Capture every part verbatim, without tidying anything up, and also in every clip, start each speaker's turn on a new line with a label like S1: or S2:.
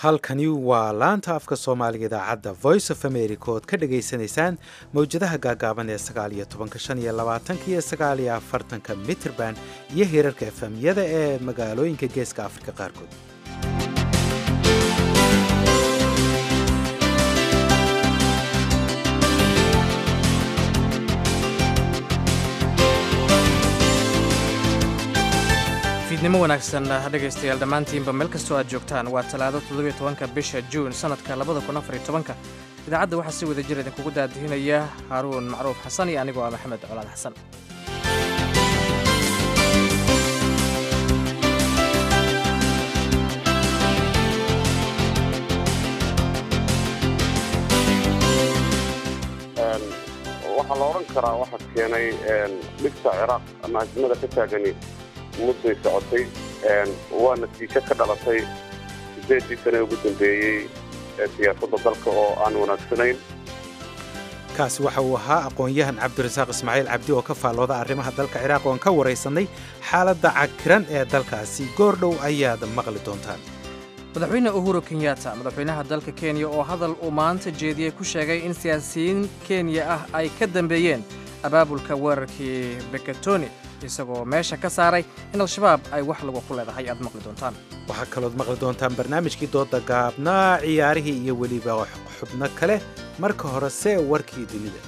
S1: halkani waa laanta afka soomaaliga idaacadda voice of america ood ka dhagaysanaysaan mawjadaha gaagaaban ee sagaal iyo tobanka shan iyo labaatanka iyo sagaal iyo afartanka mitrban iyo hirarka efemyada ee magaalooyinka geeska afrika qaarkood.
S2: fiidnimo wanaagsan dhegaystayaal dhammaantiinba meel kastoo aad joogtaan waa talaado toddobiyo tobanka bisha juun sanadka labada kun afar iyo tobanka idaacadda waxaa si wada jir idinkugu daadihinaya haaruun macruuf xasan iyo anigoo ah maxamed colaad xasan.
S3: waxaa la odhan karaa waxaa keenay dhibta ciraaq ama azimada ka taagani mudday socotay waa natiijo ka dhalatay sideedii sane ugu dambeeyey ee siyaasadda dalka oo aan wanaagsanayn.
S1: kaasi waxa uu ahaa aqoon-yahan cabdirasaaq ismaaciil cabdi oo ka faallooda arrimaha dalka ciraaq oon ka waraysanay xaaladda cakiran ee dalkaasi goordhow ayaad maqli doontaan.
S2: madaxweyne uhuru kenyatta madaxweynaha dalka kenya oo hadal uu maanta jeediyey ku sheegay in siyaasiyiin kenya ah ay ka dambeeyeen abaabulka weerarkii bekatoni isagoo meesha ka saaray in al-shabaab ay wax lagu ku leedahay aad maqli doontaan.
S1: waxaa kalood maqli doontaan barnaamijkii dooda gaabnaa ciyaarihii iyo weliba xubno kale marka horese warkii dunida.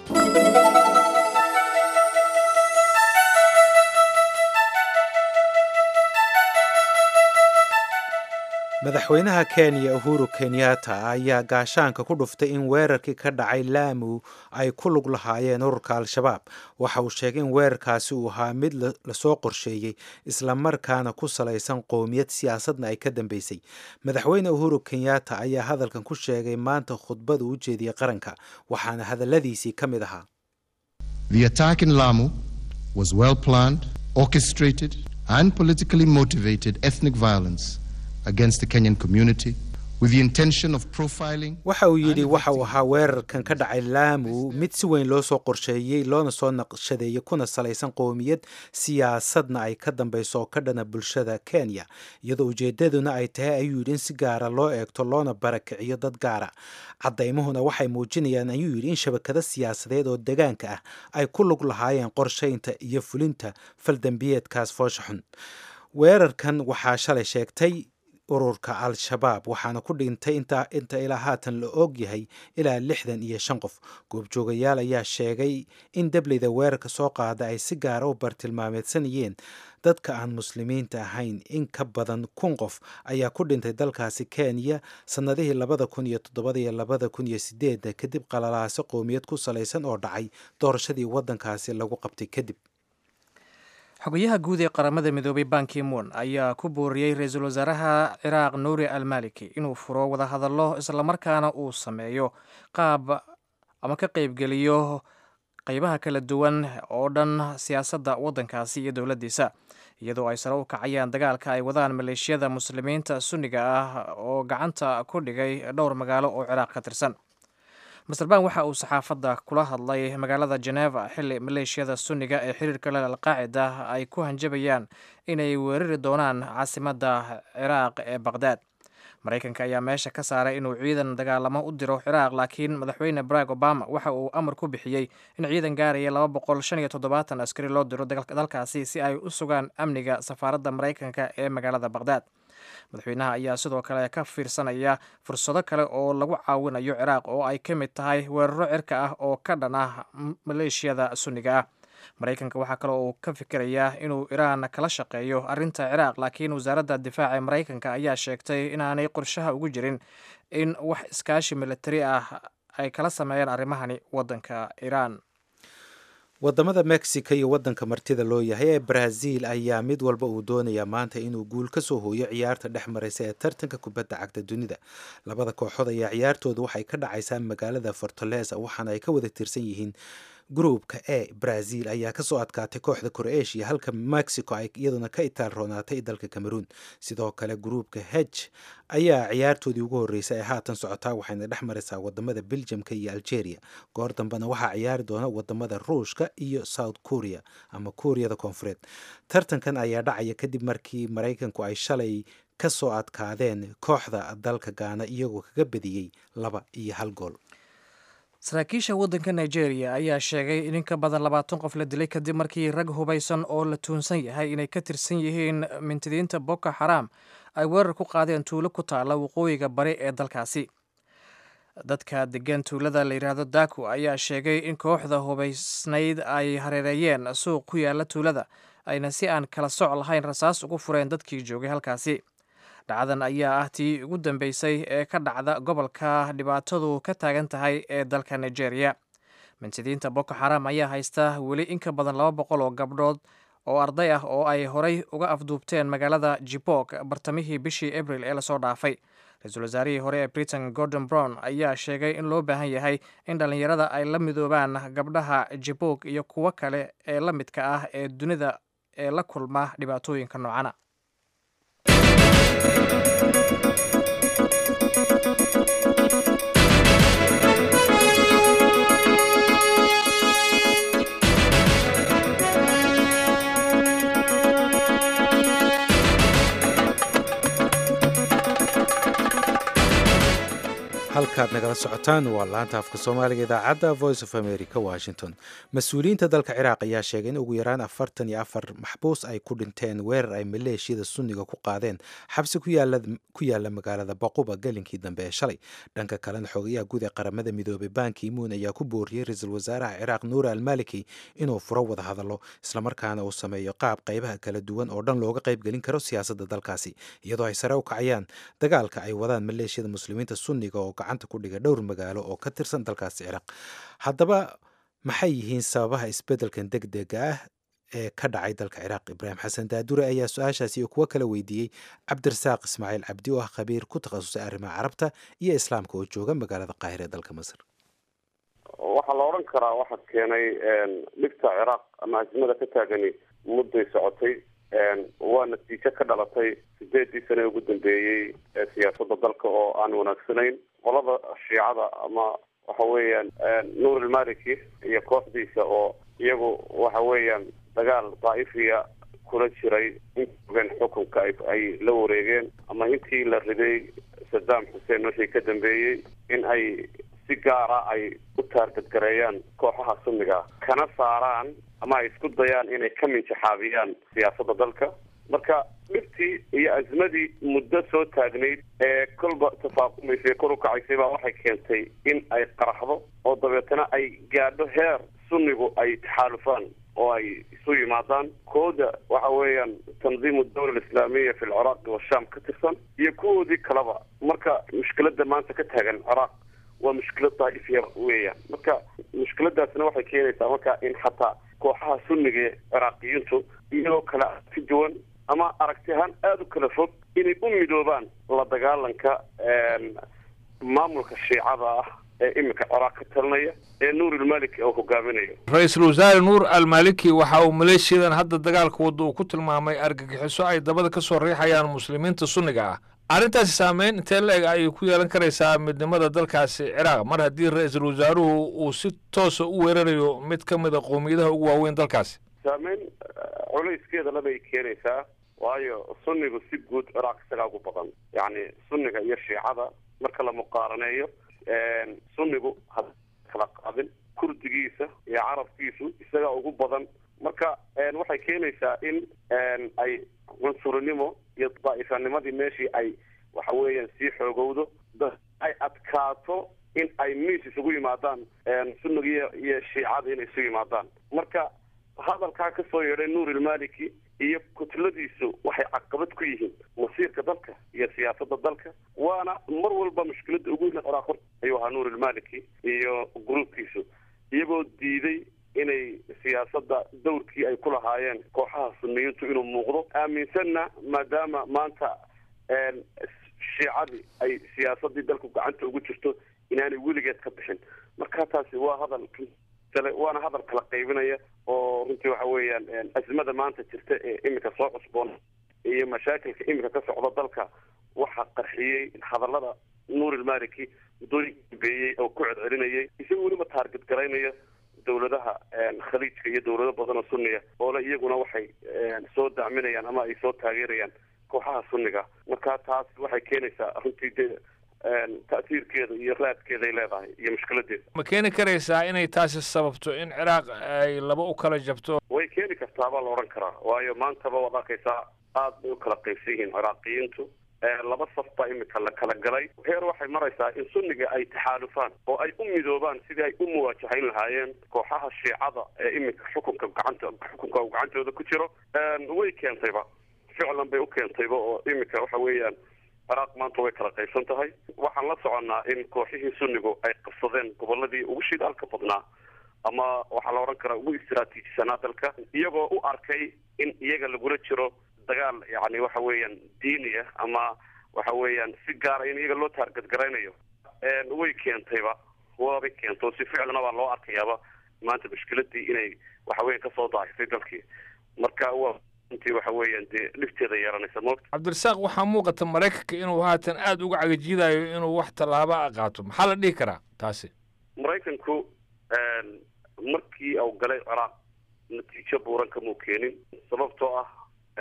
S1: madaxweynaha kenya uhuru kenyatta ayaa gaashaanka ku dhuftay in weerarkii ka dhacay laamu ay ku lug lahaayeen ururka al-shabaab. waxa uu sheegay in weerarkaasi uu ahaa mid lasoo qorsheeyey islamarkaana ku salaysan qowmiyad siyaasadna ay ka dambeysay. madaxweyne uhuru kenyatta ayaa hadalkan ku sheegay maanta khudbada u jeediyey qaranka waxaana hadalladiisii ka mid ahaa:
S4: The attack in Lamu was well planned, orchestrated and politically motivated ethnic violence against the Kenyan community with the intention of profiling.
S1: waxa uu yidhi waxa uu ahaa weerarkan ka dhacay laamu mid si weyn loo soo qorsheeyey loona soo naqshadeeyey kuna salaysan qowmiyad siyaasadna ay ka dambayso oo ka dhana bulshada kenya iyadoo ujeedaduna ay tahay ayuu yidhi in si gaara loo eegto loona barakiciyo dad gaara. caddaymuhuna waxay muujinayaan ayuu yidhi in shabakado siyaasadeed oo degaanka ah ay ku lug lahaayeen qorshaynta iyo fulinta faldambiyeedkaas foosha xun. weerarkan waxaa shalay sheegtay ururka al-shabaab waxaana ku dhintay inta inta ilaa haatan la og yahay ilaa lixdan iyo shan qof. goobjoogayaal ayaa sheegay in dableyda weerarka soo qaada ay si gaara u bartilmaameedsanayeen dadka aan muslimiinta ahayn. in ka badan kun qof ayaa ku dhintay dalkaasi kenya sannadihii labada kun iyo toddobada iyo labada kun iyo sideedda kadib qalalaase qowmiyad ku salaysan oo dhacay doorashadii waddankaasi lagu qabtay kadib.
S2: xogayaha guud ee qaramada midoobay ban ki-moon ayaa ku booriyey ra-iisul wasaaraha ciraaq nuuri al-maliki inuu furo wadahadallo islamarkaana uu sameeyo qaab ama ka qaybgeliyo qaybaha kala duwan oo dhan siyaasadda waddankaasi iyo dowladdiisa iyadoo ay sare u kacayaan dagaalka ay wadaan maleeshiyada muslimiinta sunniga ah oo gacanta ku dhigay dhowr magaalo oo ciraaq ka tirsan. master ban waxa uu saxaafadda kula hadlay magaalada Geneva xilli maleeshiyada sunniga ee xiriirka la al-qaacida ay ku hanjabayaan inay weerari doonaan caasimadda ciraaq ee Baghdad. Mareykanka ayaa meesha ka saaray inuu ciidan dagaalamo u diro ciraaq laakiin madaxweyne Barack Obama waxa uu amar ku bixiyey in ciidan gaaraya laba boqol shan iyo toddobaatan askari loo diro dalkaasi si ay u sugaan amniga safaaradda Mareykanka ee magaalada Baghdad. madaxweynaha ayaa sidoo kale ka fiirsanaya fursado kale oo lagu caawinayo ciraaq oo ay ka mid tahay weeraro cirka ah oo ka dhan ah maleeshiyada sunniga ah. maraykanka waxaa kale oo uu ka fikirayaa inuu iraan kala shaqeeyo arrinta ciraaq laakiin wasaaradda difaaca ee maraykanka ayaa sheegtay inaanay qorshaha ugu jirin in wax iskaashi militari ah ay kala sameeyaan arrimahani waddanka iraan.
S1: wadamada mexico iyo waddanka martida loo yahay ee brazil ayaa mid walba uu doonayaa maanta inuu guul ka soo hooyo ciyaarta dhex maraysa ee tartanka kubadda cagta dunida. labada kooxood ayaa ciyaartooda waxay ka dhacaysaa magaalada fortaleza waxaana ay ka wada tirsan yihiin gruupka e. brazil ayaa kasoo adkaatay kooxda croatia halka mexico ay iyaduna ka itaal roonaatay dalka cameroon. sidoo kale gruupka h ayaa ciyaartoodii ugu horreysay ay haatan socotaa waxayna dhex maraysaa wadamada belgiumka iyo algeria. goor dambena waxaa ciyaari doona wadamada ruushka iyo south korea ama kuuriyada koonfureed. tartankan ayaa dhacaya kadib markii maraykanku ay shalay ka soo adkaadeen kooxda dalka gaana iyagoo kaga badiyey laba iyo hal gool.
S2: saraakiisha waddanka nigeria ayaa sheegay in in ka badan labaatan qof la dilay kadib markii rag hubaysan oo la tuunsan yahay inay ka tirsan yihiin mintidiinta boko xaram ay weerar ku qaadeen tuulo ku taala waqooyiga bari ee dalkaasi. dadka degan tuulada la yidhaahdo daku ayaa sheegay in kooxda hubaysnayd ay hareereeyeen suuq ku yaala tuulada ayna si aan kala soc lahayn rasaas ugu fureen dadkii joogay halkaasi. dhacdan ayaa ah tii ugu dambeysay ee ka dhacda gobolka dhibaatadu ka taagan tahay ee dalka nigeria. mintidiinta boko xaram ayaa haysta weli in ka badan laba boqol oo gabdhood oo arday ah oo ay horay uga afduubteen magaalada jibok bartamihii bishii abril ee lasoo dhaafay. ra-iisul wasaarihii hore ee britain gordon brown ayaa sheegay in loo baahan yahay in dhallinyarada ay la midoobaan gabdhaha jibok iyo kuwo kale ee la midka ah ee dunida ee la kulma dhibaatooyinka noocana.
S1: halkaad nagala socotaan waa laanta afka soomaaliga idaacadda voice of america washington. mas-uuliyiinta dalka ciraaq ayaa sheegay in ugu yaraan afartan iyo afar maxbuus ay ku dhinteen weerar ay maleeshiyada sunniga ku qaadeen xabsi ku yaala magaalada baquba gelinkii dambe ee shalay. dhanka kalena xogayaha guud ee qaramada midoobay ban ki-moon ayaa ku booriyey ra-iisul wasaaraha ciraaq nuur almaliki inuu furo wada hadallo islamarkaana uu sameeyo qaab qaybaha kala duwan oo dhan looga qaybgelin karo siyaasadda dalkaasi iyadoo ay sare u kacayaan dagaalka ay wadaan maleeshiyada muslimiinta sunniga oo gacanta ku dhiga dhowr magaalo oo ka tirsan dalkaasi ciraaq. haddaba maxay yihiin sababaha isbeddelkan degdega ah ee ka dhacay dalka ciraaq? ibraahim xasan daadure ayaa su-aashaasi iyo kuwo kala weydiiyey cabdirasaaq ismaaciil cabdi oo ah khabiir ku takhasusay arrimaha carabta iyo islaamka oo jooga magaalada qaahira ee dalka masar.
S3: waxaa la odhan karaa waxaa keenay dhibta ciraaq ama azmada ka taagani mudday socotay waa natiijo ka dhalatay sideedii sane ugu dambeeyey ee siyaasadda dalka oo aan wanaagsanayn. qolada shiicada ama waxa weeyaan nuur almaliki iyo kooxdiisa oo iyagu waxa weeyaan dagaal daa'ifiya kula jiray intogen xukunka ay la wareegeen ama intii la riday saddam xuseen wixii ka dambeeyey in ay si gaara ay u taargadgareeyaan kooxaha sunniga kana saaraan ama ay isku dayaan inay ka minjaxaabiyaan siyaasadda dalka. marka dhibtii iyo azmadii muddo soo taagnayd ee kolba tafaaqumaysay kor u kacaysay baa waxay keentay in ay qaraxdo oo dabeetana ay gaadho heer sunnigu ay taxaalufaan oo ay isu yimaadaan. kooda waxa weeyaan tandiimu dawla alislaamiya fi lciraaq washaam ka tirsan iyo kuwoodii kaleba. marka mushkiladda maanta ka taagan ciraaq waa mushkilad daa'ifiya weeyaan. marka mushkiladaasna waxay keenaysaa marka in xataa kooxaha sunniga ee ciraaqiyiintu iyagoo kale ka duwan ama aragti ahaan aada u kala fog inay u midoobaan la dagaalanka maamulka shiicada ah ee iminka ciraaq ka talinaya ee nuur almaliki oo hogaaminayo.
S5: ra-iisul wasaare nuur almaliki waxa uu maleeshiyadan hadda dagaalka wadda uu ku tilmaamay argagixiso ay dabada ka soo riixayaan muslimiinta sunniga ah. arrintaasi saameyn intee la-eg ayay ku yeelan karaysaa midnimada dalkaasi ciraaq mar haddii ra-iisul wasaaruhu uu si toosa u weerarayo mid ka mid a qowmiyadaha ugu waaweyn dalkaasi?
S3: saameyn culayskeeda labay keenaysaa, waayo sunnigu si guud ciraaq isagaa ugu badan. yacni sunniga iyo shiicada marka la muqaaraneeyo sunnigu had kala qaadin kurdigiisa iyo carabkiisu isagaa ugu badan. marka waxay keenaysaa in ay cunsurinimo iyo daa'ifanimadii meeshii ay waxa weeyaan sii xoogowdo, ay adkaato in ay miis isugu yimaadaan sunniga iyo shiicada inay isugu yimaadaan. marka hadalkaa ka soo yeedhay nuur almaliki iyo kutladiisu waxay caqabad ku yihiin masiirka dalka iyo siyaasadda dalka, waana mar walba mushkiladda ugu weyn ciraaq horta ayuu ahaa nuur almaliki iyo gruubkiisu, iyagoo diiday inay siyaasadda dawrkii ay ku lahaayeen kooxaha sunniyiintu inuu muuqdo. aaminsanna maadaama maanta shiicadii ay siyaasaddii dalku gacanta ugu jirto inaanay weligeed ka bixin. marka taasi waa hadal waana hadal kala qaybinaya oo runtii waxa weeyaan azmada maanta jirta ee iminka soo cusboon iyo mashaakilka iminka ka socda dalka waxaa qarxiyey hadallada nuur almaliki muddooyinka dambeeyey oo ku celcelinayay isagoo weliba taargad garaynaya dawladaha khaliijka iyo dawlado badan oo sunniya oo le iyaguna waxay soo dacminayaan ama ay soo taageerayaan kooxaha sunniga marka taas waxay keenaysaa runtii dee ta'siirkeeda iyo raadkeeda ay leedahay iyo mushkiladeeda
S5: ma keeni karaysaa inay taasi sababto in ciraaq ay laba u kala jabto
S3: way keeni kartaa baa la odhan karaa waayo maantaba waad arkaysaa aad bay u kala qaybsan yihiin ciraaqiyiintu laba saf baa imika la kala galay heer waxay maraysaa in sunniga ay taxaalufaan oo ay u midoobaan sidii ay u muwaajahayn lahaayeen kooxaha shiicada ee imika xukunka gacanta xukunka uu gacantooda ku jiro way keentayba ficlan bay u keentayba oo imika waxa weeyaan ciraaq maanta way kala qaybsan tahay waxaan la soconnaa in kooxihii sunnigu ay qabsadeen gobolladii ugu shidaalka badnaa ama waxaa la odhan karaa ugu istiraatiijisanaa dalka iyagoo u arkay in iyaga lagula jiro dagaal yani waxa weeyaan diini ah ama waxa weeyaan si gaara in iyaga loo taargadgaraynayo way keentayba waabay keento si ficlana baa loo arkayaaba maanta mushkiladii inay waxa weyan kasoo daahisay dalkii marka waa intii waxa weeyaan dee dhibteeda yeelanaysa moogta
S5: cabdirasaaq waxaa muuqata maraykanka inuu haatan aada uga cagajiidayo inuu wax tallaaba qaato maxaa la dhihi karaa taasi
S3: maraykanku markii uu galay ciraaq natiijo buuran kamuu keenin sababtoo ah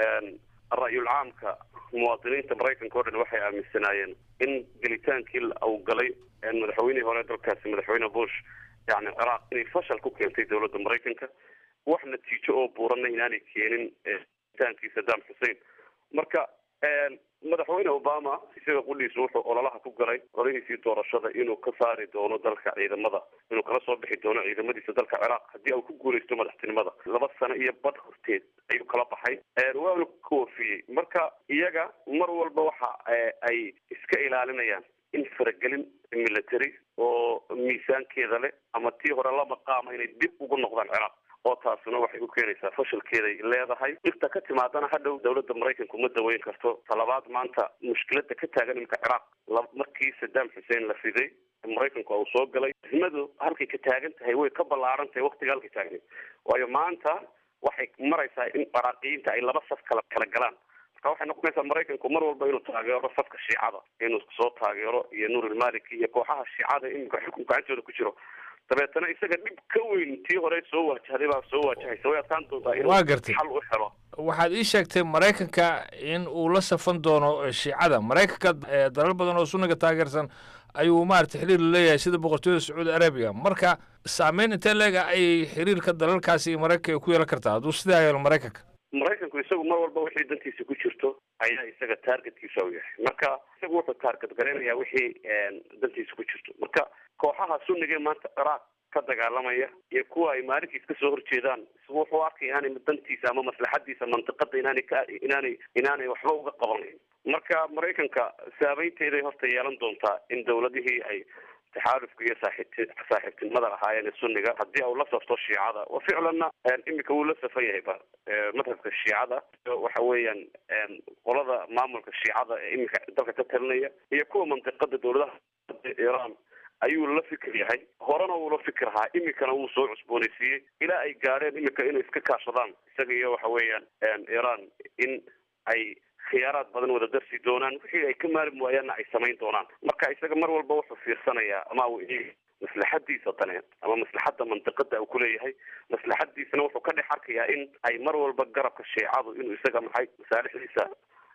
S3: ra'yul caamka muwaadiniinta maraykanka o dhan waxay aaminsanaayeen in gelitaankii uu galay madaxweynihii hore dalkaasi madaxweyne bush yani ciraaq inay fashal ku keentay dowladda maraykanka wax natiijo oo buuranna inaanay keenin gelitaankii saddam xussein marka madaxweyne obama isaga qudhiisu wuxuu ololaha ku galay ololihiisii doorashada inuu ka saari doono dalka ciidamada inuu kala soo bixi doono ciidamadiisa dalka ciraaq haddii uu ku guulaysto madaxtinimada laba sano iyo bad horteed ayuu kala baxay waanu ka wafiyey marka iyaga mar walba waxa ay iska ilaalinayaan in faragelin military oo miisaankeeda leh ama tii hore la maqaama inay dib ugu noqdaan ciraaq oo taasuna waxay u keenaysaa fashalkeeday leedahay dhibta ka timaadana hadhow dowladda maraykanku ma daweyn karto talabaad maanta mushkilada ka taagan imika ciraaq markii saddam xussein la fiday maraykanku uu soo galay himadu halkay ka taagan tahay way ka ballaaran tahay waqtiga halkay taagneed waayo maanta waxay maraysaa in ciraaqiyiinta ay laba saf kala kala galaan marka waxay noqonaysaa maraykanku mar walba inuu taageero safka shiicada inuu soo taageero iyo nuurilmaliki iyo kooxaha shiicada imika xukunka gacantooda ku jiro dabeetana isaga dhib ka weyn tii hore soo waajahday baa soo waajahaysa way adkaan doontaa inuu xal u helo
S5: waxaad ii sheegtay maraykanka in uu la safan doono shiicada maraykanka dalal badan oo sunniga taageersan ayuu maarata xiriir leeyahay sida boqortooyada sacuudi arabiya marka saameyn intee leega ay xiriirka dalalkaasi iyo maraykanka ku yeelan kartaa hadduu sidaa yeelo maraykanka
S3: maraykanku isagu mar walba wixii dantiisa ku jirto ayaa isaga taargetkiisa u yahay marka isagu wuxuu taarget garaynayaa wixii dantiisa ku jirto marka kooxaha sunniga ee maanta ciraaq ka dagaalamaya iyo kuwa ay maalinkiis kasoo horjeedaan wuxuu arkay inaanay dantiisa ama maslaxadiisa mantiqada inaanay ka inaanay inaanay waxba uga qabanayn marka maraykanka saabeynteeday horta yeelan doontaa in dowladihii ay taxaalufka iyo saaxiib saaxiibtinimada lahaayeen ee sunniga haddii uu la safto shiicada wa ficlanna imika wuu la safan yahay ba madhabka shiicada waxa weeyaan qolada maamulka shiicada ee imika dalka ka talinaya iyo kuwa mantiqada dowladaha iran ayuu la fikir yahay horena wuu la fikir ahaa imikana wuu soo cusboonaysiiyey ilaa ay gaadheen imika inay iska kaashadaan isaga iyo waxa weeyaan iran in ay khiyaaraad badan wada darsi doonaan wixii ay ka maalin waayaanna ay samayn doonaan marka isaga mar walba wuxuu fiirsanayaa ama uu maslaxadiisa daneed ama maslaxadda mantiqada uu kuleeyahay maslaxadiisana wuxuu ka dhex arkayaa in ay mar walba garabka shiicadu inuu isaga maxay masaalixdiisa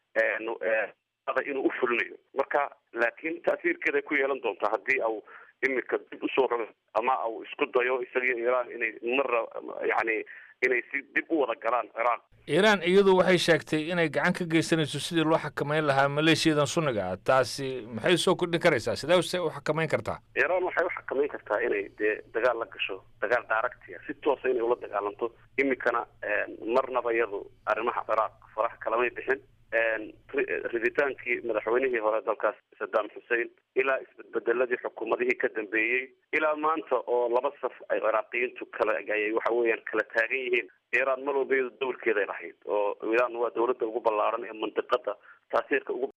S3: inuu u fulinayo marka laakiin ta'siirkeeday ku yeelan doontaa haddii au imika dib usoo rogo ama au isku dayo isagiyo iran inay marra yani inay si dib u wada galaan ciraaq
S5: iiraan iyadu waxay sheegtay inay gacan ka geysanayso sidii loo xakameyn lahaa maleeshiyadan sunniga ah taasi maxay soo kordhin karaysaa sidee se u xakameyn kartaa
S3: iiraan waxay u xakameyn kartaa inay dee dagaal la gasho dagaal daaragtiya si toosa inay ula dagaalanto imikana marnaba iyadu arrimaha ciraaq faraha kalamay bixin riditaankii madaxweynihii hore dalkaas saddam xussein ilaa isbedbedeladii xukuumadihii ka dambeeyey ilaa maanta oo laba saf ay ciraaqiyiintu kala ay waxa weeyaan kala taagan yihiin iiraan mar walba iyadu dowlkeeday lahayd oo iiraan waa dowladda ugu ballaaran ee mantiqada taasiirka ugu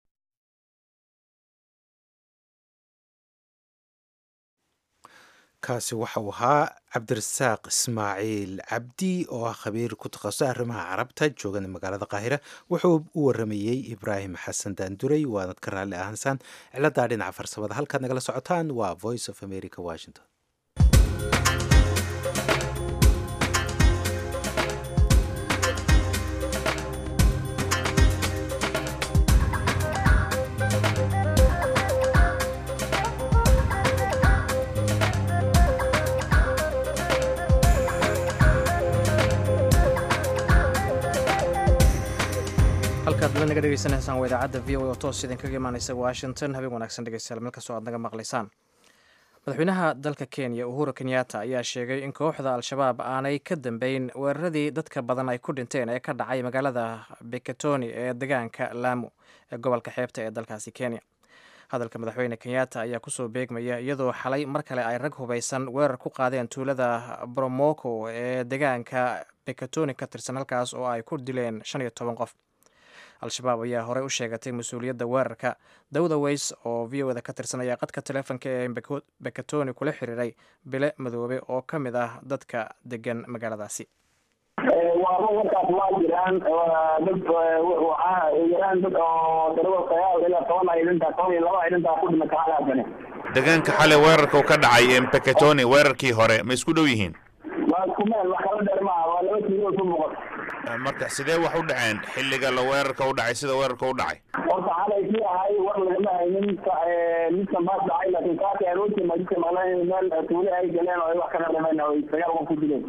S1: kaasi waxa uu ahaa cabdirasaaq ismaaciil cabdi oo ah khabiir ku takhasusay arrimaha carabta joogana magaalada qaahira wuxuu u waramayey ibraahim xasan daanduray waanad ka raalli ahansaan ciladaa dhinaca farsamada halkaad nagala socotaan waa voice of america washington
S2: halkaad la naga dhegeysanaysaan waa idaacadda v o a oo toos idinkaga imaanaysa washington habeen wanaagsan dhegeystayaal meel kastoo aad naga maqlaysaan madaxweynaha dalka kenya uhuru kenyatta ayaa sheegay in kooxda al-shabaab aanay ka dambeyn weeraradii dadka badan ay ku dhinteen ee ka dhacay magaalada beketoni ee deegaanka lamu ee gobolka xeebta ee dalkaasi kenya hadalka madaxweyne kenyatta ayaa kusoo beegmaya iyadoo xalay mar kale ay rag hubaysan weerar ku qaadeen tuulada bromoko ee deegaanka beketoni ka tirsan halkaas oo ay ku dileen shan iyo toban qof al-shabaab ayaa horey u sheegatay mas-uuliyadda weerarka dawda weys oo v o da ka tirsan ayaa qadka taleefonka ee beketoni kula xiriiray bile madoobe oo ka mid ah dadka degan magaaladaasi
S6: waaba warkaas waa jiraan dad waxaa jiraan dad oo tirada sagaal ilaa toban ay dhintaa toban iyo laba ay dhintaa ku dhimata halaasane
S7: deegaanka xalay weerarka ka dhacay ee beketoni weerarkii hore ma isku dhow yihiin
S6: waa isku meel wax kala dheer maaha waa laba kiilo ku muuqata
S7: marka sidee wax u dhaceen xilliga la weerarka u dhacay sida weerarka u dhacay
S6: horta xalay kii ahay war lagama haynin midkan baas dhacay laakiin kaaka arooti majidka maqleen meel tuule ay galeen oo ay wax kala dhameen oo sagaal qof ku dileen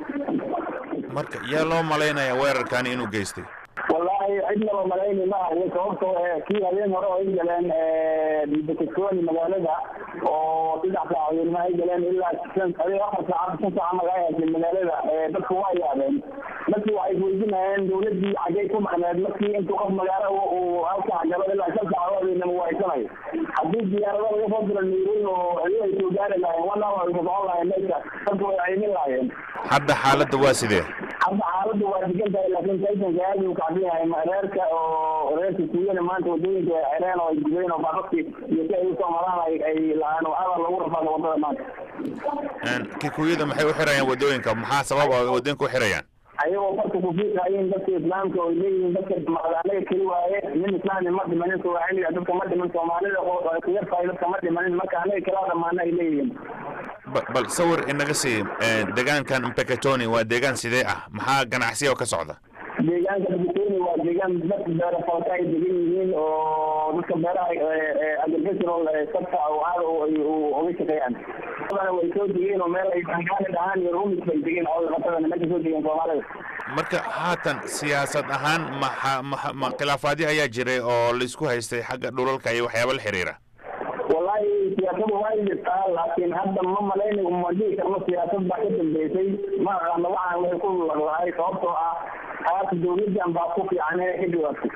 S7: marka yaa loo malaynaya weerarkani inuu geystay
S6: wallaahi cidnaba malayni ma ahayo sababtoo kii habeen hore oo ay galeen beketoni magaalada oo saddex saacadoodna ay galeen ilaa adi afar saacad shan saaca maga ay hayseen magaalada dadku waa yaabeen markii waxay weydinayeen dawladdii xaggay ku maqneed markii intuu qof magaalo uu halkaa galo ilaa shan saacadoodina wahaysanayo haddii diyaarado laga soo diro nairobi oo cidi ay soo gaari lahayen one hour ay ku socon lahayen meesha dadku way caymin lahayen
S7: hadda xaaladda waa sidee
S6: hadda xaaladda waa degan tahay laakiin saysanka aad uu kacbiyahay reerka oo reerka kuuyana maanta wadooyinka ay xireen oo ay gubeen oo baababki iyo si ay usoo maraan ay ay lahaan oo aad lagu rafaada wadada maanta
S7: kikuyada maxay u xirayaan wadooyinka maxaa sabab ah wadooyinka u xirayaan
S6: ayagoo marka kufiiqayin dadka islaamka oo leeyihiin dadka maqdaanaga keli waaye nin islaami ma dhimanin soomaaliya dadka ma dhiman soomaalida ay ku yartahay dadka ma dhimanin marka anaga kala dhamaana ay leeyihiin
S7: bal sawir inaga sii deegaankan beketoni waa deegaan sidee ah maxaa ganacsiya oo ka socda
S6: deegaanka beketoni waa deegaan dad beera falka ay degan yihiin oo dadka beeraha agricultural sector oo aad uga shaqeeyaan way soo degeen oo meel ay bangaali dhahaan iyo rumis bay degeen oo qatadana meesha soo degeen soomaalida
S7: marka haatan siyaasad ahaan maxa ma khilaafaadyo ayaa jiray oo laisku haystay xagga dhulalka iyo waxyaaba la xiriira
S6: wallahi siyaasada waa jirtaa laakiin hadda ma malaynayo ma dhihi karno siyaasad baa ka dambeysay ma aqaano waxaan way ku laglahay sababtoo ah aas dawladdan baa ku fiican ee ka jawaabtay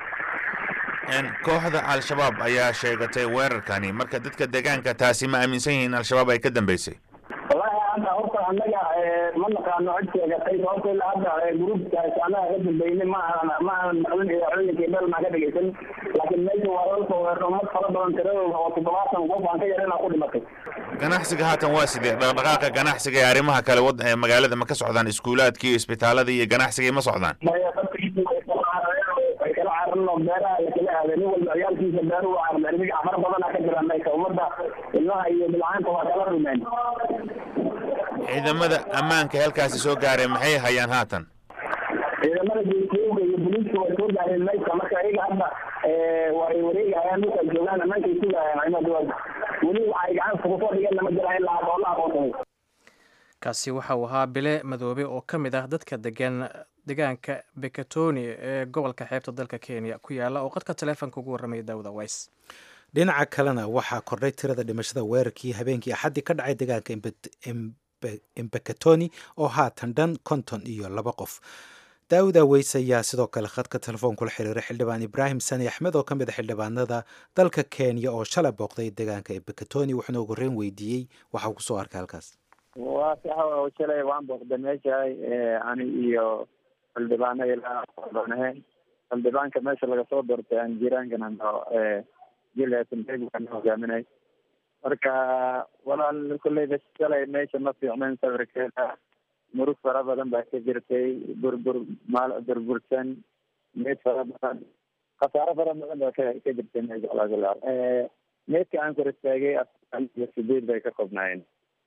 S7: kooxda al-shabaab ayaa sheegatay weerarkani marka dadka deegaanka taasi ma aaminsan yihiin al-shabaab ay ka dambeysay
S6: wallahi hadda horta annaga ma naqaano cid sheegatay sababto ilaa hadda gruubkaas annaga ka dambeynay ma aan ma aan maqlin idaacooyinka meel maa ka dhegeysan laakiin meesha waa laga soo weeraro mad fara badan tiradooda oo toddobaatan qof aan ka yarina ku dhimatay
S7: ganacsiga haatan waa sidee dhaqdhaqaaqa ganacsiga ee arrimaha kale wad magaalada ma ka socdaan iskuulaadkii iyo isbitaalada iyo ganacsigii ma socdaan ay kala cararno beeraha ay kala aadeen nin walba ciyaalkiisa beeruhu carna irmiga fara badana ka jiraan meesha ummadda ilmaha iyo bilcaanta waa kala rumeen ciidamada ammaanka halkaasi soo gaaray maxay hayaan haatan
S6: ciidamada geesiyowga iyo booliiska way soo gaareen meesha marka ayaga hadda way wareegayaan dhulka ay joogaan amaankay sugayaan ciidamada weli waxay gacanta kusoo dhigeen lama jira ilaa oo la aqoonsaday
S2: kaasi waxa uu ahaa bile madoobe oo ka mid ah dadka degan deegaanka beketoni ee gobolka xeebta dalka kenya ku yaala oo qadka taleefonka ugu warramaya daawda weys
S1: dhinaca kalena waxaa kordhay tirada dhimashada weerarkii habeenkii axaddii ka dhacay deegaanka embeketoni oo haatan dhan konton iyo laba qof daawuda weys ayaa sidoo kale khadka telefoon kula xiriiray xildhibaan ibraahim sani axmed oo ka mid a xildhibaanada dalka kenya oo shalay booqday deegaanka embeketoni wuxuuna ugu horreyn weydiiyey waxa uu kusoo arkay halkaas
S8: waa sax shalay waan booqday meeshahay ani iyo xildhibaano ilaa ahayn xildhibaanka meesha laga soo doortay aan jiraankana jileesan hogaaminay marka walaal kolleyba shalay meesha ma fiicnayn sawirkeeda murug fara badan baa ka jirtay burbur maal burbursan meed fara badan khasaaro fara badan baa ka ka jirtay meesha alaa meedka aan kor istaagay iyo sideed bay ka koobnaayeen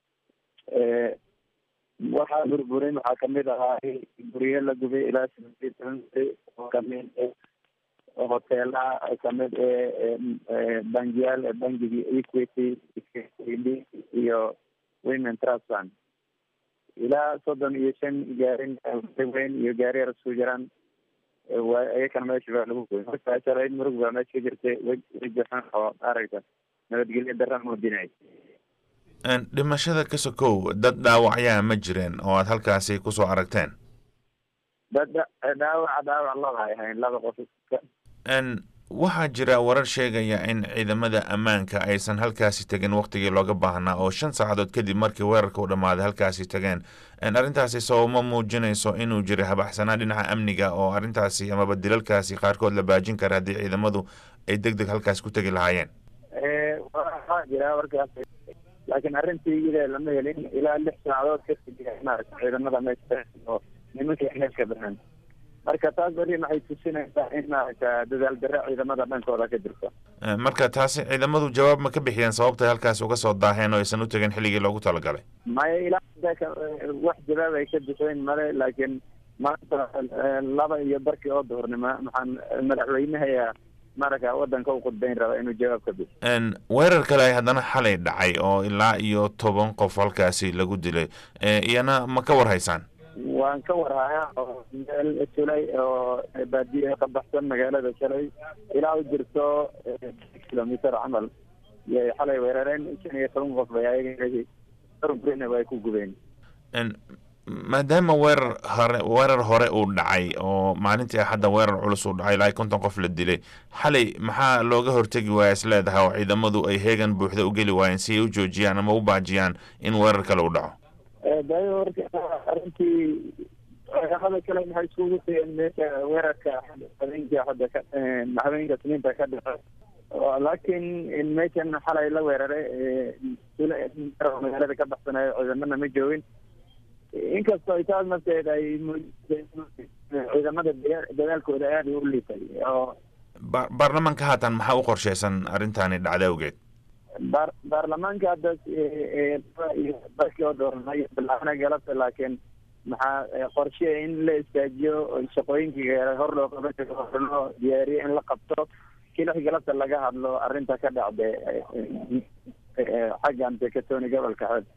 S8: waxaa burburin waxaa kamid ahaa guryo la gubay ilaa oo kamid hoteelaha kamid bangiyaal bangigi equity iyo women trust fund ilaa soddon iyo shan gaarin weyn iyo gaari yar isku jiraan iyakana meesha baa lagu gooy marka shalay murug baa meesha ka jirtay weji xun oo aragta nabadgelyo darra muujinay
S9: dhimashada ka sokow dad dhaawacyaa ma jireen oo aad halkaasi kusoo aragteen
S8: dad dhaawaca dhaawac laba ay ahayn laba qof
S9: waxaa jira warar sheegaya in ciidamada ammaanka aysan halkaasi tegin waktigii looga baahnaa oo shan saacadood kadib markii weerarka u dhammaaday halkaasi tageen arrintaasi sababma muujinayso inuu jira habaxsanaan dhinaca amniga oo arrintaasi amaba dilalkaasi qaarkood la baajin kara haddii ciidamadu ay deg deg halkaasi ku tegi lahaayeen
S8: waxaa jira warkaas laakiin arrintii iyada lama helin ilaa lix saacadood kadib maaragta ciidamada meesha oo nimankii meesha baxeen marka taas beri maxay tusinaysaa in maaragta dadaal darre ciidamada dhankooda ka jirto
S9: marka taasi ciidamadu jawaab ma ka bixiyeen sababtay halkaasi uga soo daaheen oo aysan u tegin xilligii loogu talagalay
S8: maya ilaa wax jawaab ay ka bixeen male laakiin maanta laba iyo barkii oo duhurnimo maxaan madaxweynaha marka wadanka u qudbayn raba inuu jawaab ka bixiyo
S9: weerar kale ay haddana xalay dhacay oo ilaa iyo toban qof halkaasi lagu dilay iyana ma ka war haysaan
S8: waan ka warhayaa oo meel sulay oo baadiye ka baxsan magaalada shalay ilaa u jirto kilomitr camal yay xalay weerareen shan iyo toban qof bay ayaga way ku gubeen
S9: maadaama weerar hore weerar hore uu dhacay oo maalintii axadda weerar culus uu dhacay ilaa konton qof la dilay xalay maxaa looga hortegi waaya is leedahay oo ciidamadu ay heegan buuxda u geli waayeen si ay u joojiyaan ama u baajiyaan in weerar kale u dhaco
S8: dayo arrintii ciidamada kale maxay iskugu tageen meesha weerarka habeenkii hadda ka habeenka sniinta ka dhaca laakiin meeshan xalay la weeraray magaalada ka baxsanayo ciidamada ma joogin inkastoo ay taas nafteeda ay ciidamada dadaalkooda aada u liitay oo
S9: baarlamaanka haatan maxaa u qorshaysan arrintaani dhacda awgeed
S8: baar baarlamaanka hadda barkii oo dooranay bilaabana galabta laakiin maxaa qorshe in la istaajiyo shaqooyinkii hor loo qaban jiro hor loo diyaariyo in la qabto kilix galabta laga hadlo arrinta ka dhacda xaggan dekatoni gobolka xeeb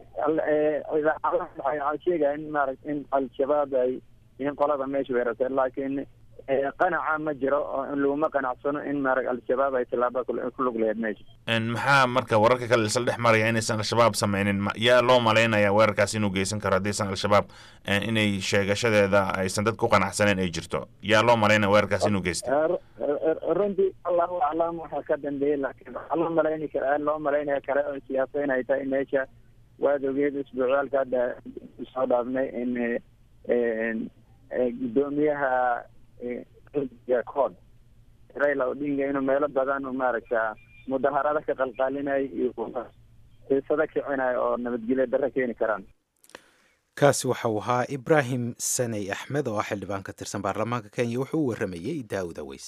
S8: waxay sheegaya in maaragta in al-shabaab ay in qolada meesha weerartay laakiin qanaca ma jiro oo laguma qanacsano in maarag al-shabaab ay tallaaba ku lug lahayd meesha
S9: maxaa marka wararka kale isla dhex maraya inaysan al-shabaab sameynin yaa loo malaynaya weerarkaas inuu geysan karo haddaysan al-shabaab inay sheegashadeeda aysan dad ku qanacsaneen ay jirto yaa loo malaynaya weerarkaas inuu geysta
S8: runtii allahu aclam waxaa ka dambeeyey laakiin waxaa loo malayni kara loo malaynaya kale oo siyaasa inay tahay meesha waad ogeed isbuucyaalka hadda soo dhaafnay in gudoomiyaha cod raila odinga inuu meelo badan maaragta mudaharado ka qalqaalinayo iyo xiisado kicinayo oo nabadgelyo darro keeni karaan
S1: kaasi waxa uu ahaa ibraahim saney axmed oo ah xildhibaan ka tirsan baarlamaanka kenya wuxuu u waramayey daawud aweys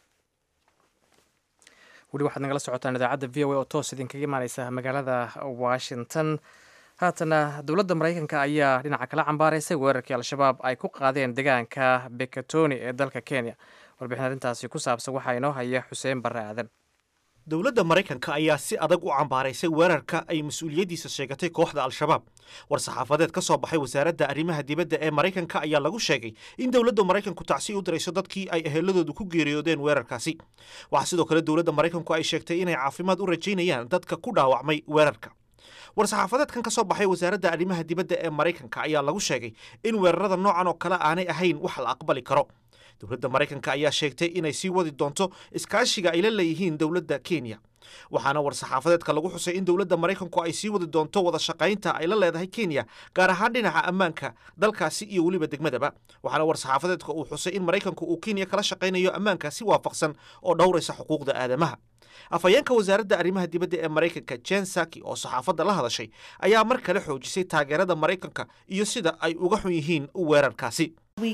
S2: weli waxaad nagala socotaan idaacadda v o a oo toos idinkaga imaaneysa magaalada washington haatana dowladda maraykanka ayaa dhinaca kala cambaaraysay weerarkii al-shabaab ay ku qaadeen deegaanka bekatoni ee dalka kenya warbixin arrintaasi ku saabsan waxaa inoo haya xuseen barre aadan
S10: dowladda maraykanka ayaa si adag u cambaaraysay weerarka ay mas-uuliyaddiisa sheegatay kooxda al-shabaab war-saxaafadeed ka soo baxay wasaaradda arrimaha dibadda ee maraykanka ayaa lagu sheegay in dowladda maraykanku tacsi u dirayso dadkii ay eheladoodu ku geeriyoodeen weerarkaasi waxaa sidoo kale dowladda maraykanku ay sheegtay inay caafimaad u rajaynayaan dadka ku dhaawacmay weerarka war-saxaafadeedkan ka soo baxay wasaaradda arrimaha dibadda ee maraykanka ayaa lagu sheegay in weerarada noocan oo kale aanay ahayn wax la aqbali karo dowladda maraykanka ayaa sheegtay inay sii wadi doonto iskaashiga ay la leeyihiin dowladda kenya waxaana war-saxaafadeedka lagu xusay in dowladda maraykanku ay sii wadi doonto wada shaqaynta ay la leedahay kenya gaar ahaan dhinaca ammaanka dalkaasi iyo weliba degmadaba waxaana war-saxaafadeedka uu xusay in maraykanku uu kenya kala shaqaynayo ammaanka si waafaqsan oo dhowraysa xuquuqda aadamaha afhayeenka wasaaradda arrimaha dibadda ee maraykanka jen saki oo saxaafadda la hadashay ayaa mar kale xoojisay taageerada maraykanka iyo sida ay uga xun yihiin weerarkaasi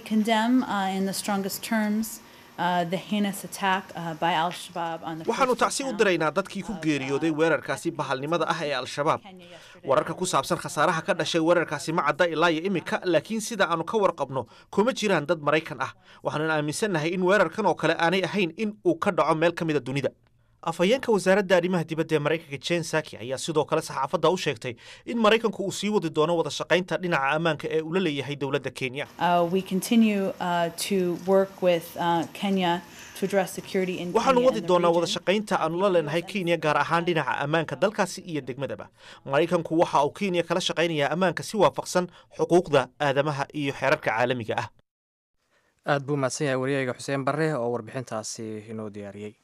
S10: waxaanu tacsi u diraynaa dadkii ku geeriyooday weerarkaasi bahalnimada ah ee al-shabaab wararka ku saabsan khasaaraha ka dhashay weerarkaasi ma cadda ilaa iyo iminka laakiin sida aanu ka warqabno kuma jiraan dad maraykan ah waxaanan aaminsannahay in weerarkan oo kale aanay ahayn in uu ka dhaco meel ka mida dunida afhayeenka wasaaradda arrimaha dibadda ee maraykanka Jen Psaki ayaa sidoo kale saxaafadda u sheegtay in maraykanku uu sii wadi doono wada shaqaynta dhinaca ammaanka ee uu la leeyahay dowladda Kenya.
S11: Uh, we continue uh, to work with uh, Kenya to address security in Kenya.
S10: Waxaanu wadi doonaa wada shaqaynta aanu la leenahay Kenya gaar ahaan dhinaca ammaanka dalkaasi iyo degmadaba. Maraykanku waxa uu Kenya kala shaqaynayaa ammaanka si waafaqsan xuquuqda aadamaha iyo xeerarka caalamiga ah.
S2: aad buu mahadsan yahay wariyayga Xuseen Barre oo warbixintaasi inoo diyaariyay.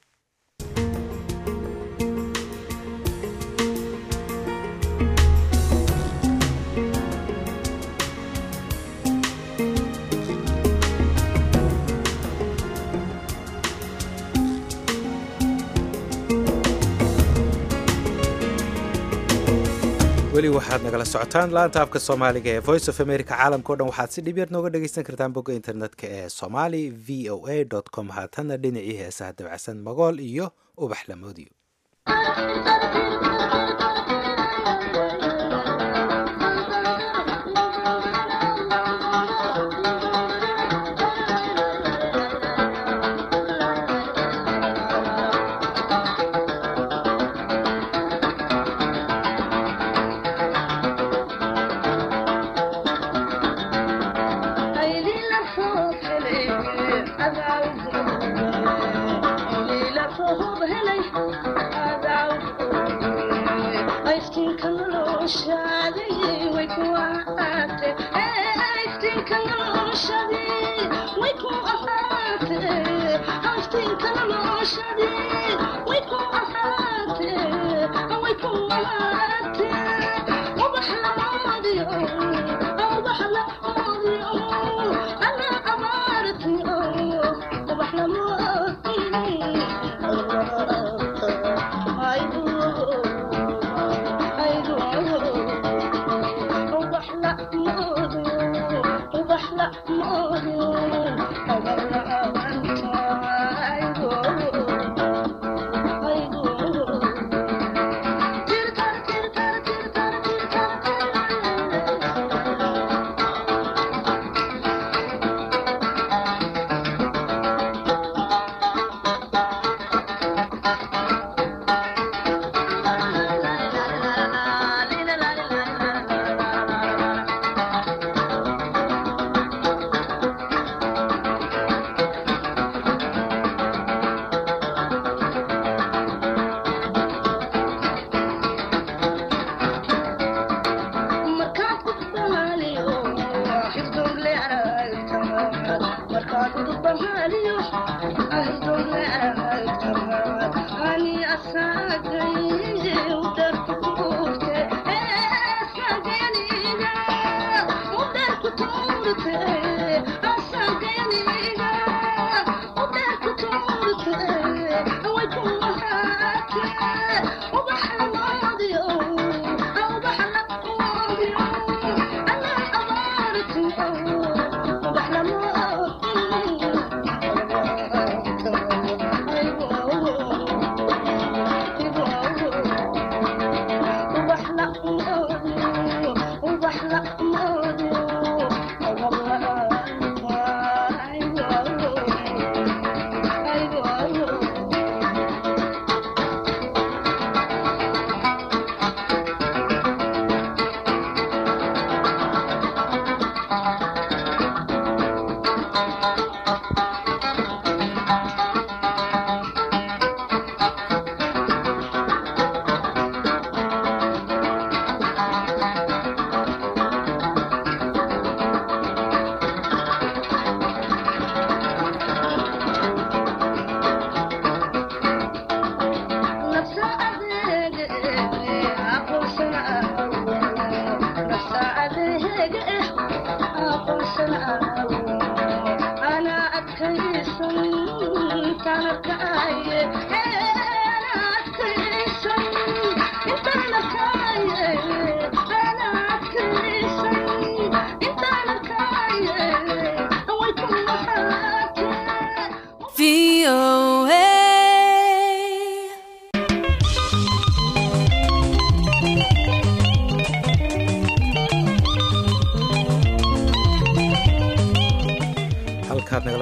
S1: weli waxaad nagala socotaan laanta afka Soomaaliga ee Voice of America caalamka oo dhan waxaad si dhib yar nooga dhageysan kartaan bogga internetka ee somali v o a dot com haatana dhinacii heesaha dabacsan Magool iyo Ubax Lamoodiyo.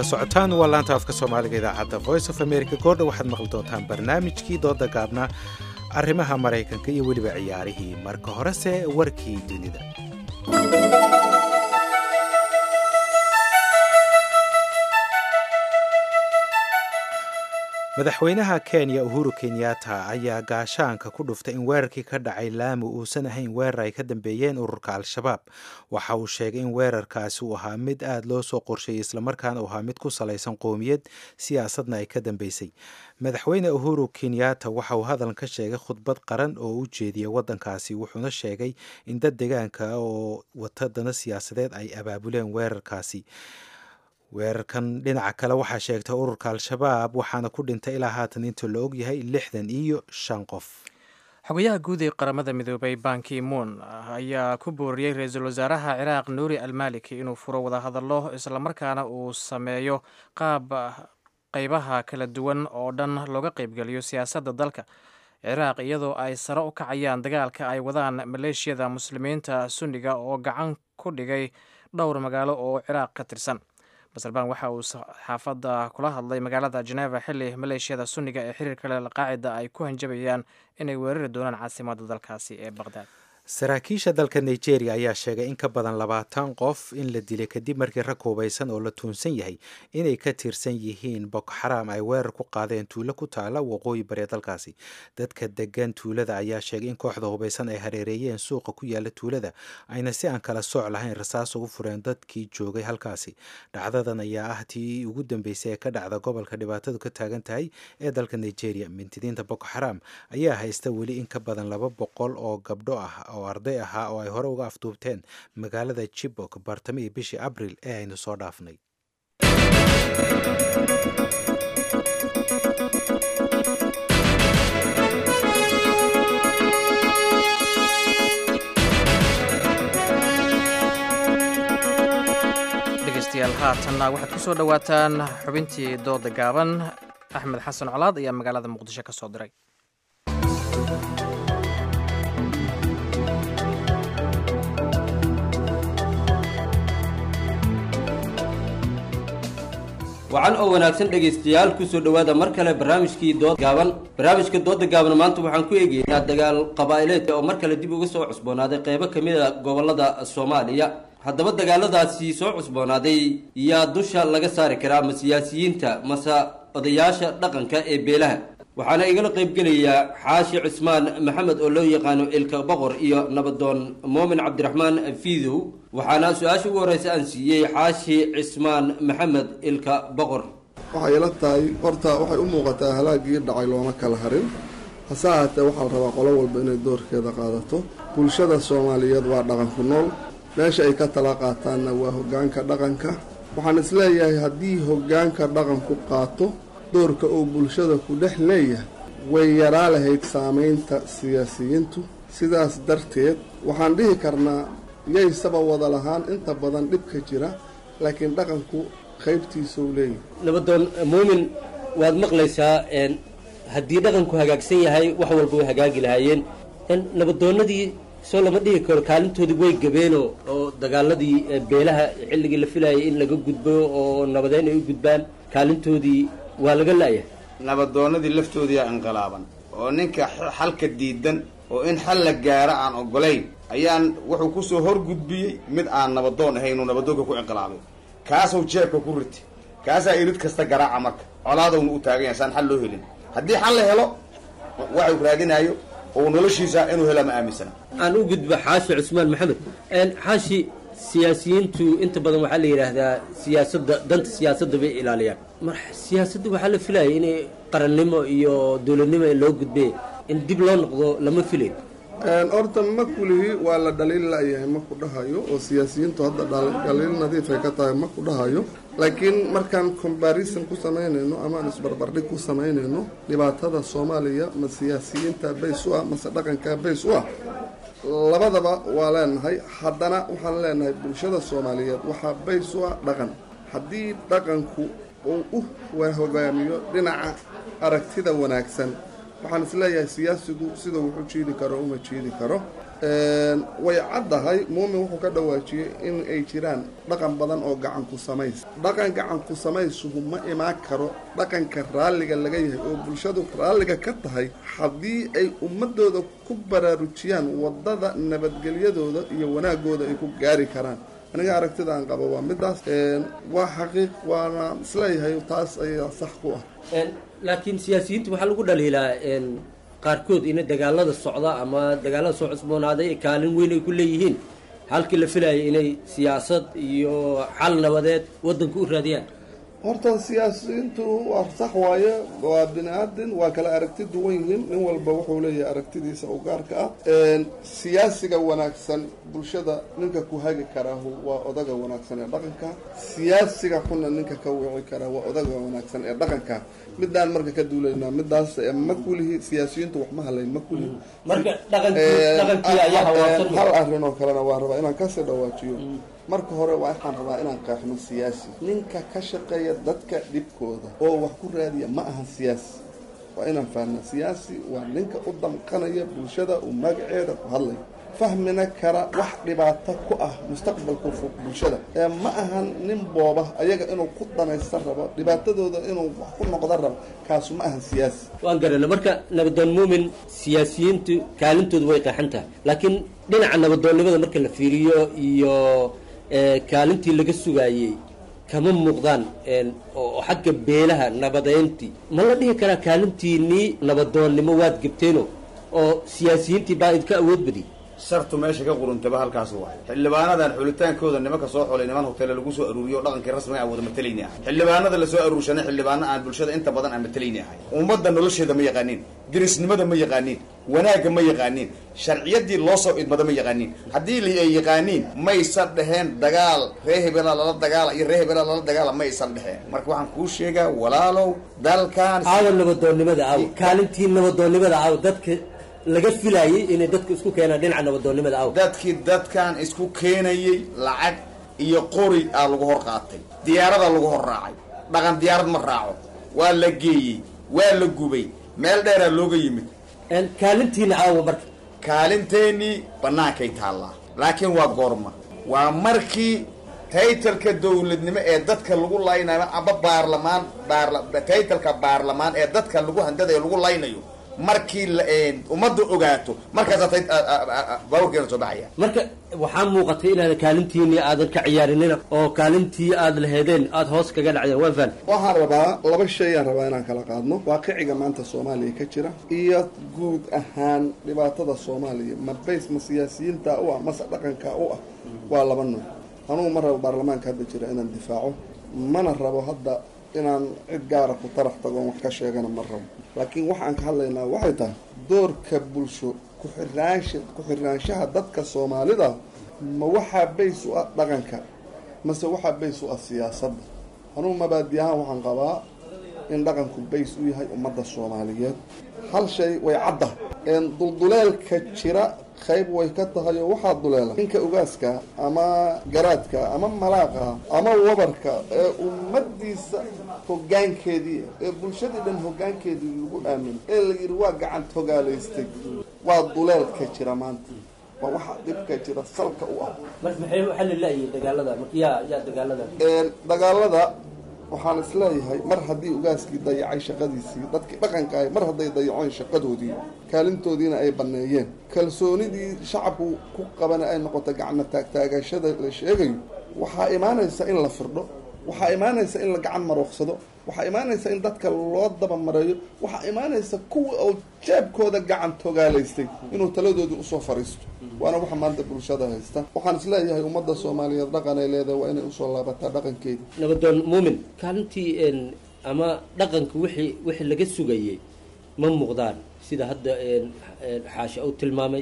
S1: socotaan waa laanta afka soomaaliga idaacadda voice of america goordha waxaad maqli doontaan barnaamijkii dooda gaabna arrimaha maraykanka iyo weliba ciyaarihii marka horese warkii dunida. madaxweynaha Kenya Uhuru Kenyatta ayaa gaashaanka ku dhuftay in weerarkii ka dhacay Lamu uusan ahayn weerar ay ka dambeeyeen ururka Al-Shabaab. Waxa uu sheegay in weerarkaasi uu ahaa mid aad loo soo qorsheeyay isla markaana uu ahaa mid ku salaysan qoomiyad siyaasadna ay ka dambeysay. madaxweyne Uhuru Kenyatta waxa uu hadalkan ka sheegay khudbad qaran oo u jeediyay wadankaasi, wuxuuna sheegay in dad deegaanka oo watadana siyaasadeed ay abaabuleen weerarkaasi. weerarkan dhinaca kale waxaa sheegtay ururka Al-Shabaab waxaana ku dhintay ilaa haatan inta la ogyahay lixdan iyo shan qof.
S2: xogayaha guud ee qaramada midoobay Ban Ki-moon ayaa ku booriyey ra-iisul wasaaraha Ciraaq Nouri al-Maliki inuu furo wadahadallo isla markaana uu sameeyo qaab qaybaha kala duwan oo dhan looga qaybgeliyo siyaasadda dalka Ciraaq iyadoo ay sare u kacayaan dagaalka ay wadaan maleeshiyada muslimiinta Sunniga oo gacan ku dhigay dhowr magaalo oo Ciraaq ka tirsan. Basalbaan waxa uu xaafadda kula hadlay magaalada Geneva xilli maleeshiyada Sunniga ee xiriirka leh Al-Qaacida ay ku hanjabayaan inay weerari doonaan caasimadda dalkaasi ee Baghdad.
S1: saraakiisha dalka Nigeria ayaa sheegay in ka badan labaatan qof in la dilay kadib markii rag hubeysan oo la tuunsan yahay inay ka tirsan yihiin Boko Haram ay weerar ku qaadeen tuulo ku taala waqooyi bari dalkaasi. dadka degan tuulada ayaa sheegay in kooxda hubeysan ay hareereeyeen suuqa ku yaala tuulada ayna si aan kala sooc lahayn rasaas ugu fureen dadkii joogay halkaasi. dhacdadan ayaa ah tii ugu dambeysay ee ka dhacda gobolka dhibaatadu ka taagan tahay ee dalka Nigeria. mintidiinta Boko Haram ayaa haysta weli in ka badan laba boqol oo gabdho ah oo arday ahaa oo ay hore uga afduubteen magaalada Chibok bartamihii bishii Abriil ee aynu soo dhaafnay.
S2: dhegeystayaal haatanna waxaad ku soo dhowaataan xubintii dooda gaaban. Axmed Xasan Colaad ayaa magaalada Muqdisho ka soo diray.
S12: wacan oo wanaagsan dhegaystayaal ku soo dhawaada mar kale barnaamijkii dood gaaban. barnaamijka dooda gaaban maanta waxaan ku eegaynaa dagaal qabaa'ileed oo mar kale dib uga soo cusboonaaday qaybo ka mid a gobolada Soomaaliya. haddaba dagaaladaasi soo cusboonaaday yaa dusha laga saari karaa ma siyaasiyiinta mase odayaasha dhaqanka ee beelaha. waxaana igala qaybgelayaa Xaashi Cismaan Maxamed oo loo yaqaano Ilka Boqor iyo Nabadoon Moomin Cabdiraxmaan Fiidow. waxaana su-aasha ugu horeysa aan siiyey Xaashi Cismaan Maxamed Ilka Boqor.
S13: waxay ila tahay horta waxay u muuqataa halaagii dhacay looma kala harin, hase ahaatee waxaa la rabaa qolo walba inay doorkeeda qaadato. bulshada Soomaaliyeed waa dhaqan ku nool, meesha ay ka tala qaataanna waa hoggaanka dhaqanka. waxaan isleeyahay haddii hoggaanka dhaqanku qaato doorka uu bulshada ku dhex leeyahay way yaraa lahayd saamaynta siyaasiyiintu. sidaas darteed waxaan dhihi karnaa yaysaba wada lahaan inta badan dhibka jira, laakiin dhaqanku qaybtiisa uu leeyahay.
S12: Nabadoon Moomin, waad maqlaysaa haddii dhaqanku hagaagsan yahay wax walba way hagaagi lahaayeen. nabadoonnadii soo lama dhihi karo kaalintoodii way gabeenoo oo dagaaladii beelaha xilligii la filayay in laga gudbo oo nabadeyn ay u gudbaan kaalintoodii waa laga la'yahay.
S14: nabadoonnadii laftoodii aa inqilaaban oo ninka xalka diidan oo in xal la gaaro aan ogolayn ayaan wuxuu kusoo horgudbiyey mid aan nabadoon ahayn uu nabadoonka ku inqilaabay. kaasuu jeebka ku riti, kaasaa irid kasta garaaca marka colaadowna u taagan yahay saan xal loo helin. haddii xal la helo waxuu raadinayo oo noloshiisa inuu hela ma aaminsana.
S12: aan u gudbo Xaashi Cismaan Maxamed. Xaashi, siyaasiyiintu inta badan waxaa la yidhaahdaa siyaasadda danta siyaasadda bay ilaaliyaan. mar siyaasadda waxaa la filayay inay qarannimo iyo dowladnimo loo gudbay in dib loo noqdo lama filayn.
S13: horta ma kulihi waa la dhaliil la'yahay ma ku dhahayo, oo siyaasiyiintu hadda dhaliil nadiif ay ka tahay ma ku dhahayo. laakiin markaan comparison ku samaynayno ama aan isbarbardhig ku samaynayno dhibaatada Soomaaliya ma siyaasiyiinta bays u ah mase dhaqanka bays u ah, labadaba waa leenahay. haddana waxaan leenahay bulshada Soomaaliyeed waxaa bays u ah dhaqan. haddii dhaqanku uu u hogaamiyo dhinaca aragtida wanaagsan, waxaan isleeyahay siyaasigu sida wuxuu jiidi karo uma jiidi karo. way caddahay muumin wuxuu ka dhawaajiyey in ay jiraan dhaqan badan oo gacan ku samays dhaqan gacan ku samaysuhu ma imaan karo dhaqanka raalliga laga yahay oo bulshadu raalliga ka tahay haddii ay ummadooda ku baraarujiyaan waddada nabadgelyadooda iyo wanaagooda ay ku gaari karaan aniga aragtida aan qabo waa midaas waa xaqiiq waana isleeyahay taas ayaa sax ku ah
S12: laakiin siyaasiyiinta waxaa lagu dhaliilaa qaarkood ina dagaalada socda ama dagaalada soo cusboonaaday kaalin weyn ay ku leeyihiin halkii la filayay inay siyaasad iyo xal nabadeed waddanka u raadiyaan
S13: horta siyaasiyiintu waa sax waaye waa bini aadin waa kala aragti duwan yihiin nin walba wuxuu leeyahay aragtidiisa u gaarka ah siyaasiga wanaagsan bulshada ninka ku hagi karaa waa odaga wanaagsan ee dhaqanka siyaasiga xunna ninka ka wici karaa waa odaga wanaagsan ee dhaqanka midaan marka ka duulaynaa midaas ma kulihi siyaasiyiintu wax ma halayn ma kulihi
S12: marka dhaqankii ayaa hawaarsan
S13: hal arrin oo kalena waa rabaa inaan kasii dhawaajiyo marka hore waxaan rabaa inaan qeexno siyaasi ninka ka shaqeeya dadka dhibkooda oo wax ku raadiya ma ahan siyaasi waa inaan fahnaa siyaasi waa ninka u damqanaya bulshada uu magaceeda ku hadlaya fahmina kara wax dhibaato ku ah mustaqbalka fog bulshada ee ma ahan nin booba ayaga inuu ku danaysan rabo dhibaatadooda inuu wax ku noqda rabo kaasu ma ahan siyaasi
S12: waan garana marka nabadoon muumin siyaasiyiintu kaalintoodu way qeexan tahay laakiin dhinaca nabadoonnimada marka la fiiriyo iyo kaalintii laga sugaayey kama muuqdaan oo xagga beelaha nabadeyntii ma la dhihi karaa kaalintiinii nabadoonnimo waad gebteeno oo siyaasiyiintii baa idinka awood badiyay
S14: shartu meesha ka quruntaba halkaas waay xildhibaanadan xulitaankooda nimanka soo xulay niman hoteele lagu soo aruuriyo dhaqankii rasmiga aan wada matalayni ahay xildhibaanada la soo aruurshanay xildhibaano aan bulshada inta badan aan matalayni ahay ummadda nolosheeda ma yaqaaniin dirisnimada ma yaqaaniin wanaagga ma yaqaaniin sharciyadii loo soo idmada ma yaqaaniin haddii li ay yaqaaniin maysan dheheen dagaal ree hebela lala dagaala iyo ree hebela lala dagaala maysan dheheen marka waxaan kuu sheegaa walaalow dalkan
S12: aawa nabadoonnimada aaw kaalintii nabadoonnimada aaw dadka laga filayay inay dadka isku keenaan dhinaca nabadoonnimada aaw
S14: dadkii dadkan isku keenayay lacag iyo qori aa lagu hor qaatay diyaaradaa lagu hor raacay dhaqan diyaarad ma raaco waa la geeyey waa la gubay meel dheeraa looga yimid
S12: kaalintiina aawa marka
S14: kaalinteenii bannaankay taallaa laakiin waa goorma waa markii taytalka dawladnimo ee dadka lagu laynayo aba baarlamaan baarla taytalka baarlamaan ee dadka lagu handadayo lagu laynayo markii ummadda ogaato markaasa baaburkeena soo baxaya
S12: marka waxaa muuqatay inaad kaalintiini aadan ka ciyaarinina oo kaalintii aad laheedeen aada hoos kaga dhacdeen waan fahmi
S13: waxaan rabaa laba shay aan rabaa inaan kala qaadno waaqiciga maanta soomaaliya ka jira iyo guud ahaan dhibaatada soomaaliya ma bays ma siyaasiyiinta u ah mase dhaqanka u ah waa laba nooc anugu ma rabo baarlamaanka hadda jira inaan difaaco mana rabo hadda inaan cid gaara ku tarax tagoon wax ka sheegana ma rabo laakiin waxaan ka hadlaynaa waxay tahay doorka bulsho ku-xirnaansha ku-xirnaanshaha dadka soomaalida ma waxaa bays u ah dhaqanka mase waxaa bays u ah siyaasadda anugu mabaadi ahaan waxaan qabaa in dhaqanku bays u yahay ummadda soomaaliyeed hal shay way cadda dulduleelka jira qayb way ka tahay oo waxaa duleela ninka ogaaska ama garaadka ama malaaqa ama wabarka ee ummadiisa hoggaankeedii ee bulshadii dhan hoggaankeedii lagu aamin ee la yidhi waa gacant hogaalaystay waa duleelka jira maanta waa waxaa dhibka jira salka u ah
S12: marka maxay u xalli la'yihiin dagaalada marka yaa yaa dagaalada
S13: dagaalada waxaan isleeyahay mar haddii ogaaskii dayacay shaqadiisii dadkii dhaqanka ahay mar hadday dayaceen shaqadoodii kaalintoodiina ay banneeyeen kalsoonidii shacabku ku qabana ay noqoto gacmo taagtaagashada la sheegayo waxaa imaanaysa in la firdho waxaa imaanaysa in la gacan marooqsado waxaa imaanaysa in dadka loo dabamareeyo waxaa imaanaysa kuwa oo jeebkooda gacan togaalaystay inuu taladoodii usoo fariisto waana waxa maanta bulshada haysta waxaan isleeyahay ummadda soomaaliyeed dhaqan ay leedahay waa inay usoo laabataa dhaqankeeda
S12: nabadoon muumin kaalintii ama dhaqanka wixii wixii laga sugayay ma muuqdaan sida hadda xaasha uu tilmaamay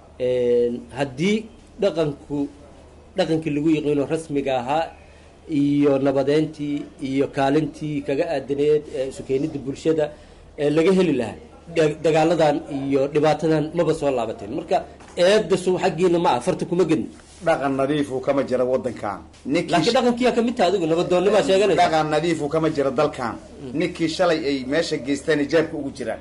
S12: haddii dhaqanku dhaqankii lagu yaqiino rasmiga ahaa iyo nabadeyntii iyo kaalintii kaga aadaneed isu keenida bulshada ee laga heli lahaa dagaaladan iyo dhibaatadan maba soo laabateen marka eedasu xaggiina ma ah farta kuma gedin
S14: dhaqan nadiifu kama jira wadankan
S12: laakiin dhaqankiyaa kamid taha adigu nabadoonnimaa sheeganaysa
S14: dhaqan nadiifu kama jira dalkan ninkii shalay ay meesha geystaan ijaabka ugu jiraan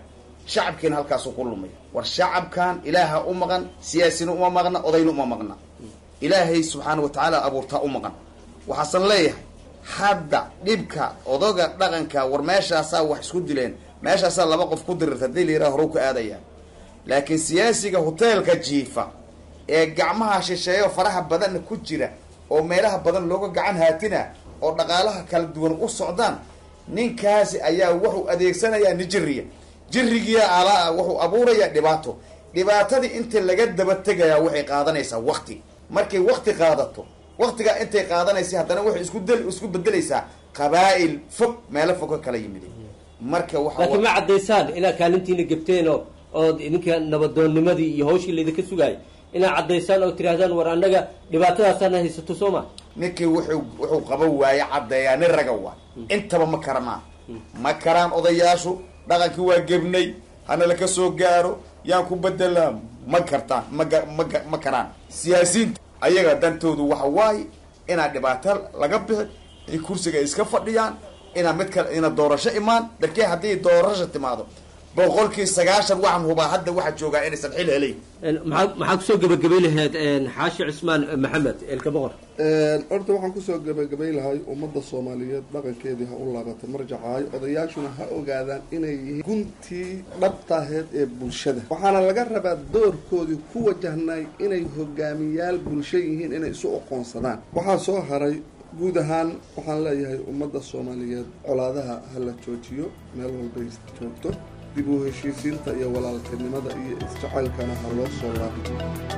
S14: shacabkiina halkaasuu ku lumay war shacabkan ilaaha u maqan siyaasina uma maqna odayna uma maqna ilaahay subxaana wa tacaala abuurtaa u maqan waxaasan leeyahay hadda dhibka odoga dhaqanka war meeshaasaa wax isku dileen meeshaasaa laba qof ku dirirta haddii la yidhaha horu ka aadayaan laakiin siyaasiga hoteelka jiifa ee gacmaha shisheeyo faraha badanna ku jira oo meelaha badan looga gacan haatina oo dhaqaalaha kala duwan u socdaan ninkaasi ayaa wuxuu adeegsanayaa nijiriya jirigiya alaa wuxuu abuurayaa dhibaato dhibaatadii inta laga daba tegayaa waxay qaadanaysaa wakti markay wakti qaadato waktigaa intay qaadanaysa haddana waxay isku del isku bedelaysaa qabaa'il fog meelo fog ka kala yimid marka waxa
S12: laakiin ma caddaysaan ilaa kaalintiina gebteen oo ood idinka nabadoonnimadii iyo hawshii laydinka sugaayay inaad caddaysaan oo tidhaahdaan war annaga dhibaatadaasaana haysato soo ma
S14: ninkii wuxuu wuxuu qaban waaye caddeeyaa nin raga waa intaba ma karanaa ma karaan odayaashu dhaqankii waa gebnay hana laka soo gaaro yaan ku bedelaa ma kartaan maga maga ma karaan siyaasiyiinta ayaga dantoodu waxa waaye inaad dhibaato laga bixi ay kursiga iska fadhiyaan inaad mid kale ina doorasho imaan darkee haddii doorasho timaado boqolkii sagaashan waxaan hubaa hadda waxaa joogaa inaysan xil helay
S12: maxaa maxaa kusoo gabagabay lahayd xaashi cismaan maxamed eelka boqor
S13: horta waxaan kusoo gabagabay lahay ummadda soomaaliyeed dhaqankeedii ha u laabato marjacaayo odayaashuna ha ogaadaan inay yihiin guntii dhabtaheed ee bulshada waxaana laga rabaa doorkoodii ku wajahnay inay hogaamiyaal bulsho yihiin inay isu aqoonsadaan waxaa soo haray guud ahaan waxaan leeyahay ummadda soomaaliyeed colaadaha ha la joojiyo meel walbay joogto dib u heshiisiinta iyo walaaltinimada iyo isjacaylkana ha loo soo laabto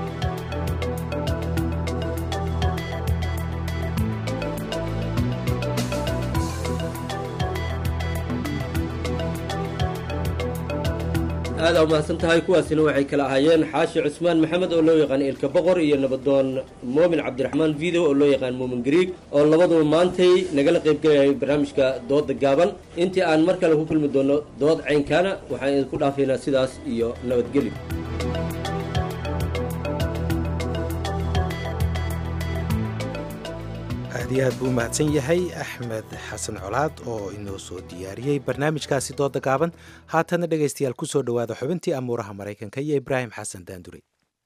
S12: aada umahadsan tahay kuwaasina waxay kala ahaayeen xaashi cusmaan maxamed oo loo yaqaan ilka boqor iyo nabadoon moomin cabdiraxmaan video oo loo yaqaan moomin griig oo labaduba maantay nagala qaybgelayay barnaamijka dooda gaaban intii aan mar kale ku kulmi doono dood caynkaana waxaan idinku dhaafaynaa sidaas iyo nabadgelyo
S1: aad iyo aad buu umahadsan yahay axmed xasan colaad oo inoo soo diyaariyey barnaamijkaasi dooda gaaban haatana dhegaystayaal ku soo dhowaada xubintii amuuraha maraykanka iyo ibraahim xasan daandure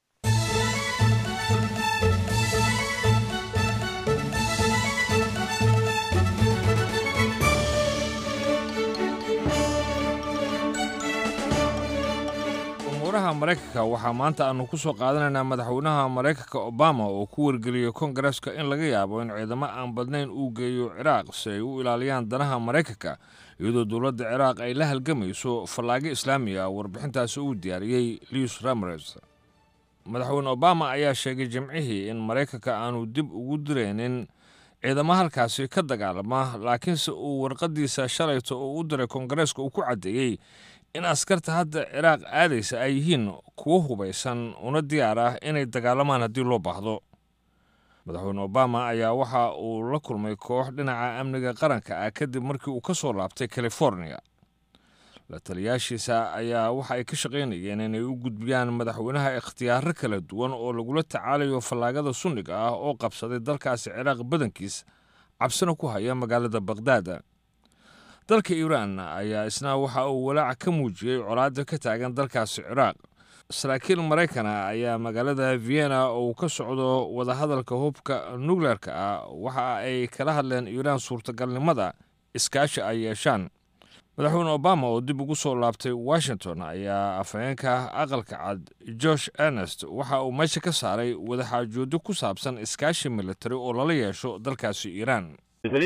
S5: umuuraha maraykanka waxaa maanta aanu ku soo qaadanaynaa madaxweynaha maraykanka obama oo ku wargeliyey kongareska in laga yaabo in ciidamo aan badnayn uu geeyo ciraaq si ay u ilaaliyaan danaha maraykanka iyadoo dowladda ciraaq ay la halgamayso fallaago islaamiga warbixintaasi uu diyaariyey lius ramres madaxweyne obama ayaa sheegay jimcihii in maraykanka aanu dib ugu diraynin ciidamo halkaasi ka dagaalama laakiinse uu warqadiisa shalayto oo u diray kongareeska uu ku caddeeyey in askarta hadda ciraaq aadaysa ay yihiin kuwo hubaysan una diyaar ah inay dagaalamaan haddii loo baahdo madaxweyne obama ayaa waxa uu la kulmay koox dhinaca amniga qaranka ah kadib markii uu ka soo laabtay california la taliyaashiisa ayaa waxa ay ka shaqaynayeen inay u gudbiyaan madaxweynaha ikhtiyaaro kala duwan oo lagula tacaalayo fallaagada sunniga ah oo qabsaday dalkaasi ciraaq badankiis cabsina ku haya magaalada baqhdaad dalka iiraan ayaa isna waxa uu walaac ka muujiyey colaadda ka taagan dalkaasi ciraaq saraakiil maraykana ayaa magaalada vienna oo ka socdo wadahadalka hubka nukleerka ah waxa ay kala hadleen iiraan suurtagalnimada iskaashi ay yeeshaan madaxweyne obama oo dib ugu soo laabtay washington ayaa afhayeenka aqalka cad josh ernest waxa uu meesha ka saaray wadaxaajoodyo ku saabsan iskaashi militari oo lala yeesho dalkaasi iiraan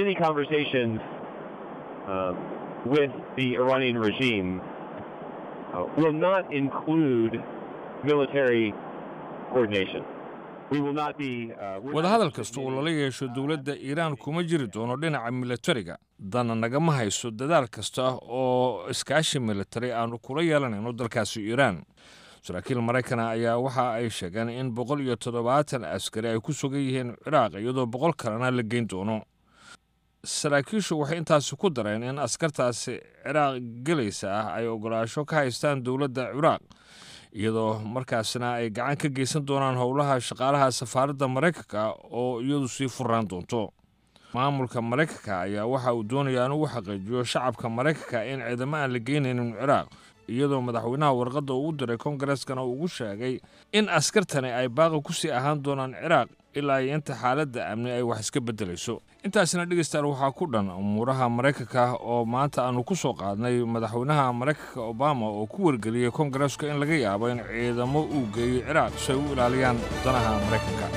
S15: Uh, with the Iranian regime uh, will not include military coordination. We will not be uh,
S5: wadahadal kasta oo lala yeesho dowladda iiraan kuma jiri doono dhinaca militariga dana nagama hayso dadaal kasta oo iskaashi militari aanu kula yeelanayno dalkaasi iiraan saraakiil maraykana ayaa waxa ay sheegeen in boqol iyo toddobaatan askari ay ku sugan yihiin ciraaq iyadoo boqol kalena la geyn doono saraakiishu waxay intaasi ku dareen in askartaasi ciraaq gelaysa ah ay ogolaasho ka haystaan dowladda ciraaq iyadoo markaasina ay gacan ka geysan doonaan howlaha shaqaalaha safaaradda maraykanka oo iyadu sii furaan doonto maamulka maraykanka ayaa waxa uu doonayaa inuu xaqiijiyo shacabka maraykanka in ciidamo aan la geynaynin ciraaq iyadoo madaxweynaha warqadda uu u diray kongareskana uu ugu sheegay in askartani ay baaqi ku sii ahaan doonaan ciraaq ilaa iyo inta xaaladda amni ay wax iska beddelayso. intaasina dhegaystayaal waxaa ku dhan umuuraha maraykanka oo maanta aanu ku soo qaadnay madaxweynaha maraykanka obama oo ku wargeliyey kongareska in laga yaabo in ciidamo uu geeyo ciraaq si ay u ilaaliyaan danaha maraykanka.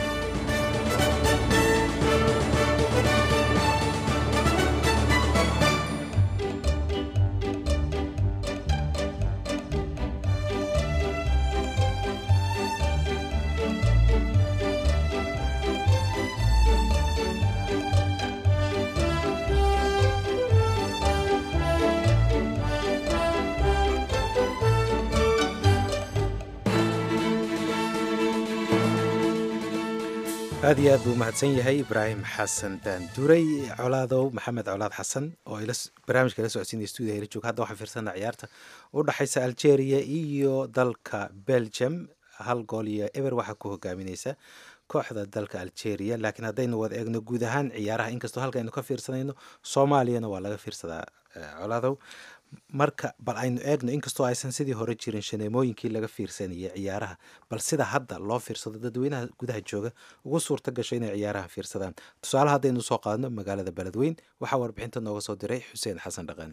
S1: aad iyo aad buu mahadsan yahay ibraahim xasan daanduray. colaadow maxamed colaad xasan oo barnaamijka la socodsiinaya stuudiga hela joog. hadda waxaan fiirsanaa ciyaarta u dhaxaysa algeria iyo dalka belgium. hal gool iyo eber waxaa ku hogaaminaysa kooxda dalka algeria. laakiin haddaynu wada eegno guud ahaan ciyaaraha, inkastoo halkaaynu ka fiirsanayno soomaaliyana waa laga fiirsadaa colaadow. marka bal aynu eegno, inkastoo aysan sidii hore jirin shaneemooyinkii laga fiirsanayay ciyaaraha, bal sida hadda loo fiirsado dadweynaha gudaha jooga ugu suurta gasho inay ciyaaraha fiirsadaan. tusaale haddaynu soo qaadno magaalada beledweyn, waxaa warbixinta nooga soo diray xuseen xasan dhaqane.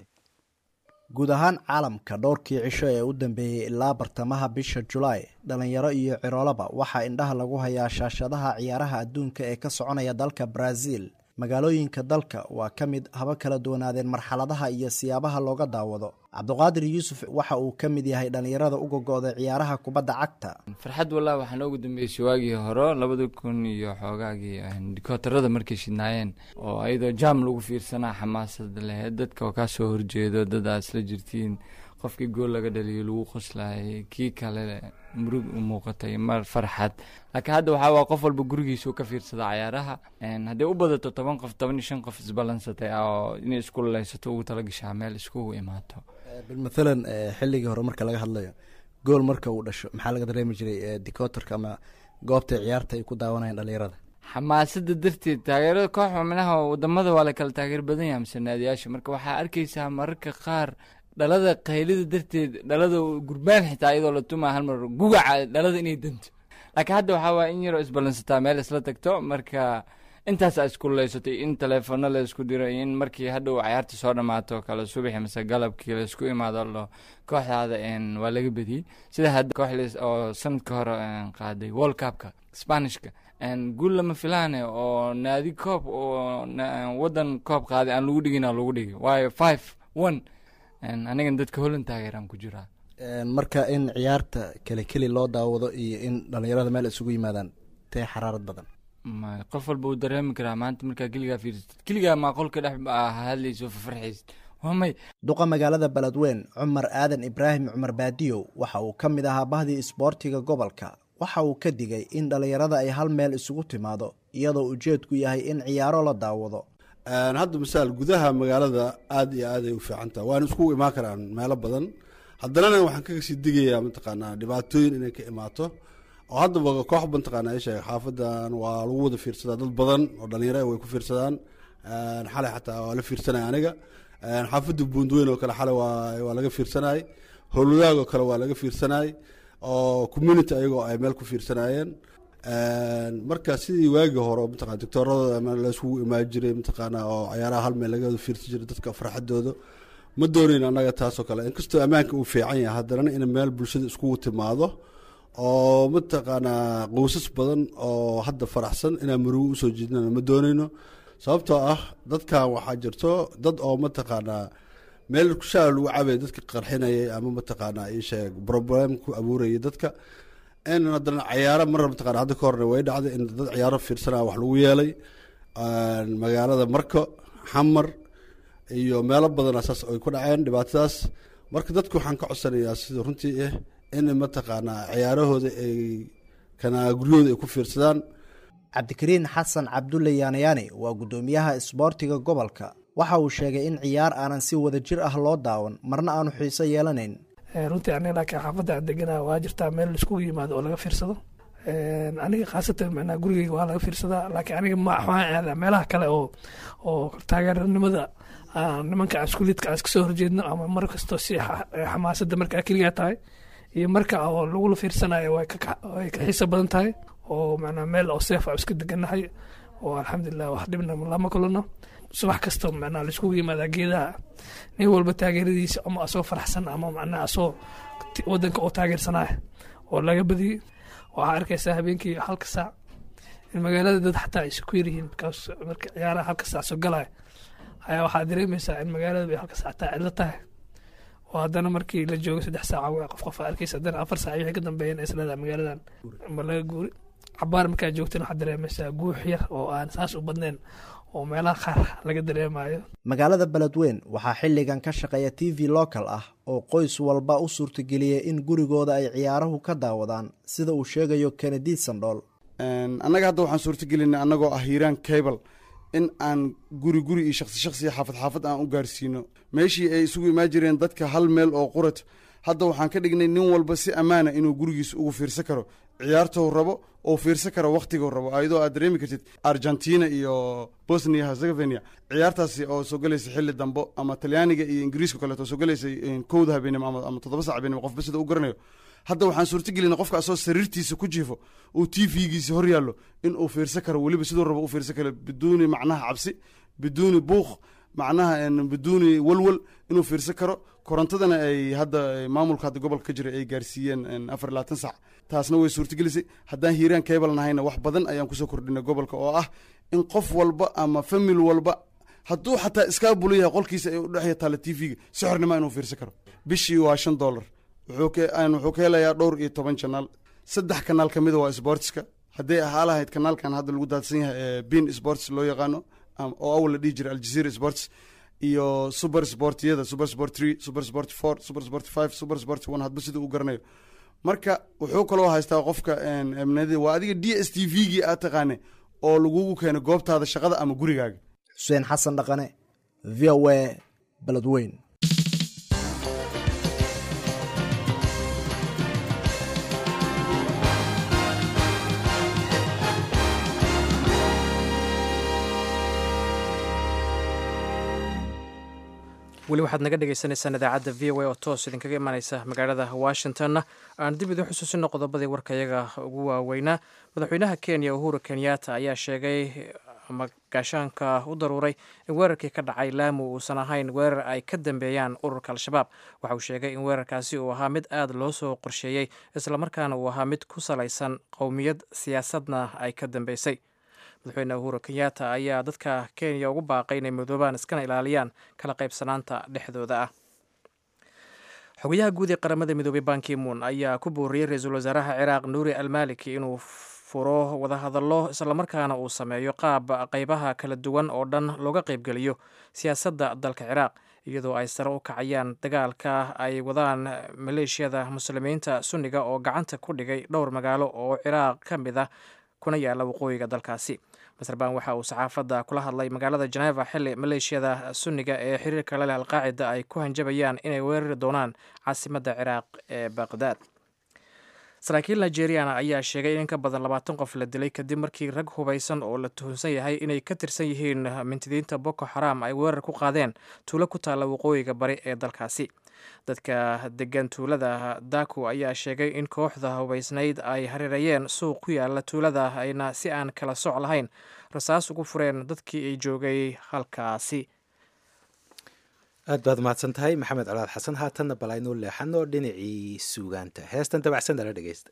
S16: guud ahaan caalamka dhowrkii cisho ee u dambeeyey ilaa bartamaha bisha julaay, dhalinyaro iyo ciroolaba waxaa indhaha lagu hayaa shaashadaha ciyaaraha adduunka ee ka soconaya dalka Brazil. magaalooyinka dalka waa ka mid haba kala duwanaadeen marxaladaha iyo siyaabaha looga daawado. cabdiqaadir yuusuf waxa uu ka mid yahay dhalinyarada uga go-day ciyaaraha kubadda cagta.
S17: farxad wallahi waxaa noogu dambeysay waagii hore labada kun iyo xoogaagii dikootarada markay shidnaayeen oo ayadoo jaam lagu fiirsanaa, xamaasad leh, dadka oo kaa soo horjeedo, dad aad isla jirtiin, qofkii gool laga dhaliyo lagu qoslaayay, kii kale murug u muuqatay, mar farxad. laakiin hadda waxaa waa qof walba gurigiisa ka fiirsada ciyaaraha. hadday u badato toban qof toban iyo shan qof isbalansatay oo inay isku laysato ugu talagashaa meel iskugu imaato.
S16: bilmathalan xilligii hore marka laga hadlayo gool marka uu dhasho maxaa laga dareemi jiray dikootarka ama goobta ciyaarta ay ku daawanayaan dhalinyarada?
S17: xamaasada darteed taageerada koox minaha wadamada waa la kala taageer badan yahay mise naadiyaasha, marka waxaa arkaysaa mararka qaar dhalada qaylida darteed, dhalada gurbaan xitaa iyadoo la tumaa hal mar gugaca dhalada inay danto. laakiin hadda waxaa waa in yaroo isbalansataa meel isla tagto, marka intaas isku leysatay in teleefano la isku diro, in markii hadhow ciyaarta soo dhamaato kala subaxi mise galabkii la isku imaado lo kooxdaada waa laga bediyey. sida hadda koox oo sanadka hore qaaday world cupka spanishka, guul lama filaane oo naadi koob oo wadan koob qaaday aan lagu dhigin lagu dhigay, waayo five one anigan dadka Holland taageeraan ku jiraa.
S16: marka in ciyaarta kale keli loo daawado iyo in dhalinyarada meel isugu yimaadaan tee xaraarad badan.
S17: qof walba uu dareemi karaa maanta markaa keligaa fiirsatid, keligaa maa qolka dhex hadlayso farfarxaysid. wamay
S16: duqa magaalada beledweyn cumar aadan ibraahim cumar baadiyow waxa uu ka mid ahaa bahdii isboortiga gobolka. waxa uu ka digay in dhalinyarada ay hal meel isugu timaado iyadoo ujeedku yahay in ciyaaro la daawado.
S18: hadda masaal gudaha magaalada aad iyo aad ay u fiican tahay, waana iskugu imaan karaan meelo badan. haddana waxaan kaga sii digayaa mataqaanaa dhibaatooyin inay ka imaato oo haddaba koox mataqaanaa ay sheegay xaafadan waa lagu wada fiirsadaa, dad badan oo dhalinyaro way ku fiirsadaan. xalay xataa waa la fiirsanay aniga. xaafadda buundweyn oo kale xalay waa waa laga fiirsanay, howlwadaag oo kale waa laga fiirsanay, oo community ayagoo ay meel ku fiirsanaayeen. marka sidii waagii hore mataqaana doctorada la isugu imaan jiray mataqaanaa oo ciyaaraha hal meel laga wada fiirsan jiray dadka farxadooda, ma doonayn annaga taasoo kale. inkastoo ammaanka uu fiican yahay, haddana in meel bulshada iskugu timaado oo mataqaanaa qoysas badan oo hadda faraxsan inaan murugo usoo jeedinana ma doonayno. sababtoo ah dadkan waxaa jirto dad oo mataqaanaa meel shaa lagu cabay dadka qarxinayay ama mataqaanaa ii sheeg problem ku abuurayay dadka. in haddana ciyaaro marra mataqaana hadda ka horna way dhacday in dad ciyaaro fiirsanaa wax lagu yeelay magaalada marko xamar iyo meelo badan saas ay ku dhaceen dhibaatadaas. marka dadku waxaan ka codsanayaa sida runtii ah in mataqaanaa ciyaarahooda ay kana guryahooda ay ku fiirsadaan.
S16: cabdikariin xasan cabdulle yaanayaani waa guddoomiyaha isboortiga gobolka. waxa uu sheegay in ciyaar aanan si wada jir ah loo daawan marna aanu xiiso yeelanayn.
S19: runtii aniga laakiin xaafadda aan deganaa waa jirtaa meel laiskugu yimaado oo laga fiirsado. aniga khaasatan macnaha gurigeyga waa laga fiirsadaa laakiin aniga ma waxaan aadaa meelaha kale oo oo taageeranimada nimanka iskuuliidka iska soo horjeedno ama mar kastoo si xamaasadda markaa keligaa tahay iyo marka oo lagula fiirsanayo way ka xiisa badan tahay oo macnaha meel oo seef iska deganahay oo alxamdulilah wax dhibna lama kulano subax kasta macnaha laiskugu yimaadaa geedaha nin walba taageeradiisa ama asoo faraxsan ama macnaha asoo wadanka oo taageersanaya oo laga badiyey waxaa arkaysaa habeenkii halka saac in magaalada dad xataa ay isku yaryihiin bikaas marka ciyaaraha halka saac soo galaya ayaa waxaa dareemaysaa in magaalada bay halka saac taa cidlo tahay oo haddana markii la joogo saddex saaca waa qof qof arkaysa haddana afar saac wixii ka dambeeyana isleedaha magaaladan ma laga guuri cabaar markaa joogtana waxaad dareemaysaa guux yar oo aan saas u badnayn oo meelaha qaar laga dareemayo
S16: magaalada beledweyn waxaa xilligan ka shaqeeya t v local ah oo qoys walba u suurtageliyay in gurigooda ay ciyaaruhu ka daawadaan sida uu sheegayo kennedy sandhool
S20: annaga hadda waxaan suurtagelinay annagoo ah hiiraan cable in aan guri guri iyo shaksi shaksiya xaafad xaafad aan u gaarsiino meeshii ay isugu imaan jireen dadka hal meel oo qurat hadda waxaan ka dhignay nin walba si ammaana inuu gurigiisa ugu fiirsan karo ciyaartou rabo oo fiirsan karo wakhtiguu rabo ayadoo aad dareemi kartid argentina iyo bosnia herzegovina ciyaartaasi oo soo galaysa xilli dambo ama talyaaniga iyo ingiriiska kaleeto oo soo galaysay kowda habeenimo ama toddoba sac habeenimo qofba sida u garanayo hadda waxaan suurtagelinay qofka asoo sariirtiisa ku jiifo uu t v-giisa hor yaallo in uu fiirsan karo weliba siduu rabo u fiirsan karo biduuni macnaha cabsi biduuni buuq macnaha biduuni walwal inuu fiirsan karo korontadana ay hadda maamulka hadda gobolka ka jira ay gaarsiiyeen afar labaatan sac taasna way suurtagelisay haddaan hiiraan cable nahayna wax badan ayaan kusoo kordhinay gobolka oo ah in qof walba ama famil walba hadduu xataa iskaa bula yahay qolkiisa ay udhexya taala t v-ga si xornima inuu fiirsan karo bishii waa shan dollar wuxuu ka helayaa dhowr iyo toban janaal saddex kanaal ka mida waa sportska hadday ahaa lahayd kanaalkan hadda lagu daadsan yahay bin sports loo yaqaano oo awal la dhihi jira aljazeera sports iyo super sportyada super sport three super sport four super sport five super sport one hadba siduu u garanayo marka wuxuu kaloo haystaa qofka waa adiga d s t v-gii aad taqaane oo lagugu keeno goobtaada shaqada ama gurigaaga
S16: xuseen xasan dhaqane v o a beledweyn
S2: weli waxaad naga dhegeysaneysaan idaacadda v o a oo toos idinkaga imaaneysa magaalada washingtonna aan dib idin xusuusino qodobadii warka iyaga ugu waaweynaa madaxweynaha kenya uhuru kenyatta ayaa sheegay ama gaashaanka u daruuray in weerarkii ka dhacay laamu uusan ahayn weerar ay ka dambeeyaan ururka al-shabaab waxa uu sheegay in weerarkaasi uu ahaa mid aada loo soo qorsheeyey islamarkaana uu ahaa mid ku salaysan qowmiyad siyaasadna ay ka dambeysay madaxweyne uhuru kenyatta ayaa dadka kenya ugu baaqay inay midoobaan iskana ilaaliyaan kala qaybsanaanta dhexdooda ah xogayaha guud ee qaramada midoobey ban ki-moon ayaa ku booriyey ra-iisul wasaaraha ciraaq nuuri almaliki inuu furo wadahadallo islamarkaana uu sameeyo qaab qaybaha kala duwan oo dhan looga qaybgeliyo siyaasadda dalka ciraaq iyadoo ay sare u kacayaan dagaalka ay wadaan maleeshiyada muslimiinta sunniga oo gacanta ku dhigay dhowr magaalo oo ciraaq ka mid ah kuna yaala waqooyiga dalkaasi masar ban waxa uu saxaafadda kula hadlay magaalada geneva xilli maleeshiyada sunniga ee xiriirka laleh alqaacida ay ku hanjabayaan inay weerari doonaan caasimadda ciraaq ee baqdaad saraakiil nigeriana ayaa sheegay in in ka badan labaatan qof la dilay kadib markii rag hubaysan oo la tuhunsan yahay inay ka tirsan yihiin mintidiinta boko xaram ay weerar ku qaadeen tuulo ku taalla waqooyiga bari ee dalkaasi dadka degan tuulada daku ayaa sheegay in kooxda hubaysnayd ay hareerayeen suuq ku yaala tuulada ayna si aan kala soc lahayn rasaas ugu fureen dadkii ay joogay halkaasi
S1: aad baad mahadsan tahay maxamed colaad xasan haatanna bal aynu leexano dhinacii suugaanta heestan dabacsan nala dhegeysta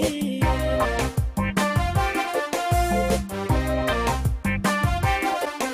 S21: Thank you.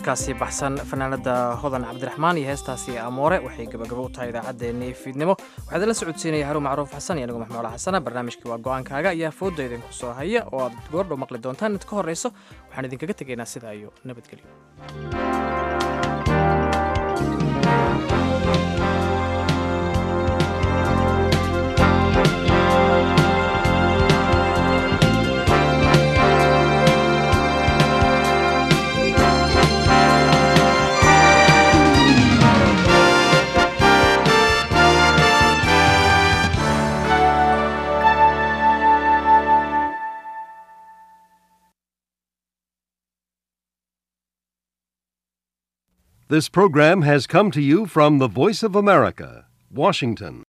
S2: codkaasi baxsan fanaanada hodan cabdiraxmaan iyo heestaasi amoore waxay gabagabo u tahay idaacaddeenii fiidnimo waxaad la socodsiinaya haruun macruuf xasan iyo anigu maxmuula xasana barnaamijkii waa go-aankaaga ayaa fooda idinku soo haya oo aad goordhow maqli doontaan inta ka horreyso waxaan idinkaga tegaynaa sidaa iyo nabadgelyo.
S21: This program has come to you from the Voice of America, Washington.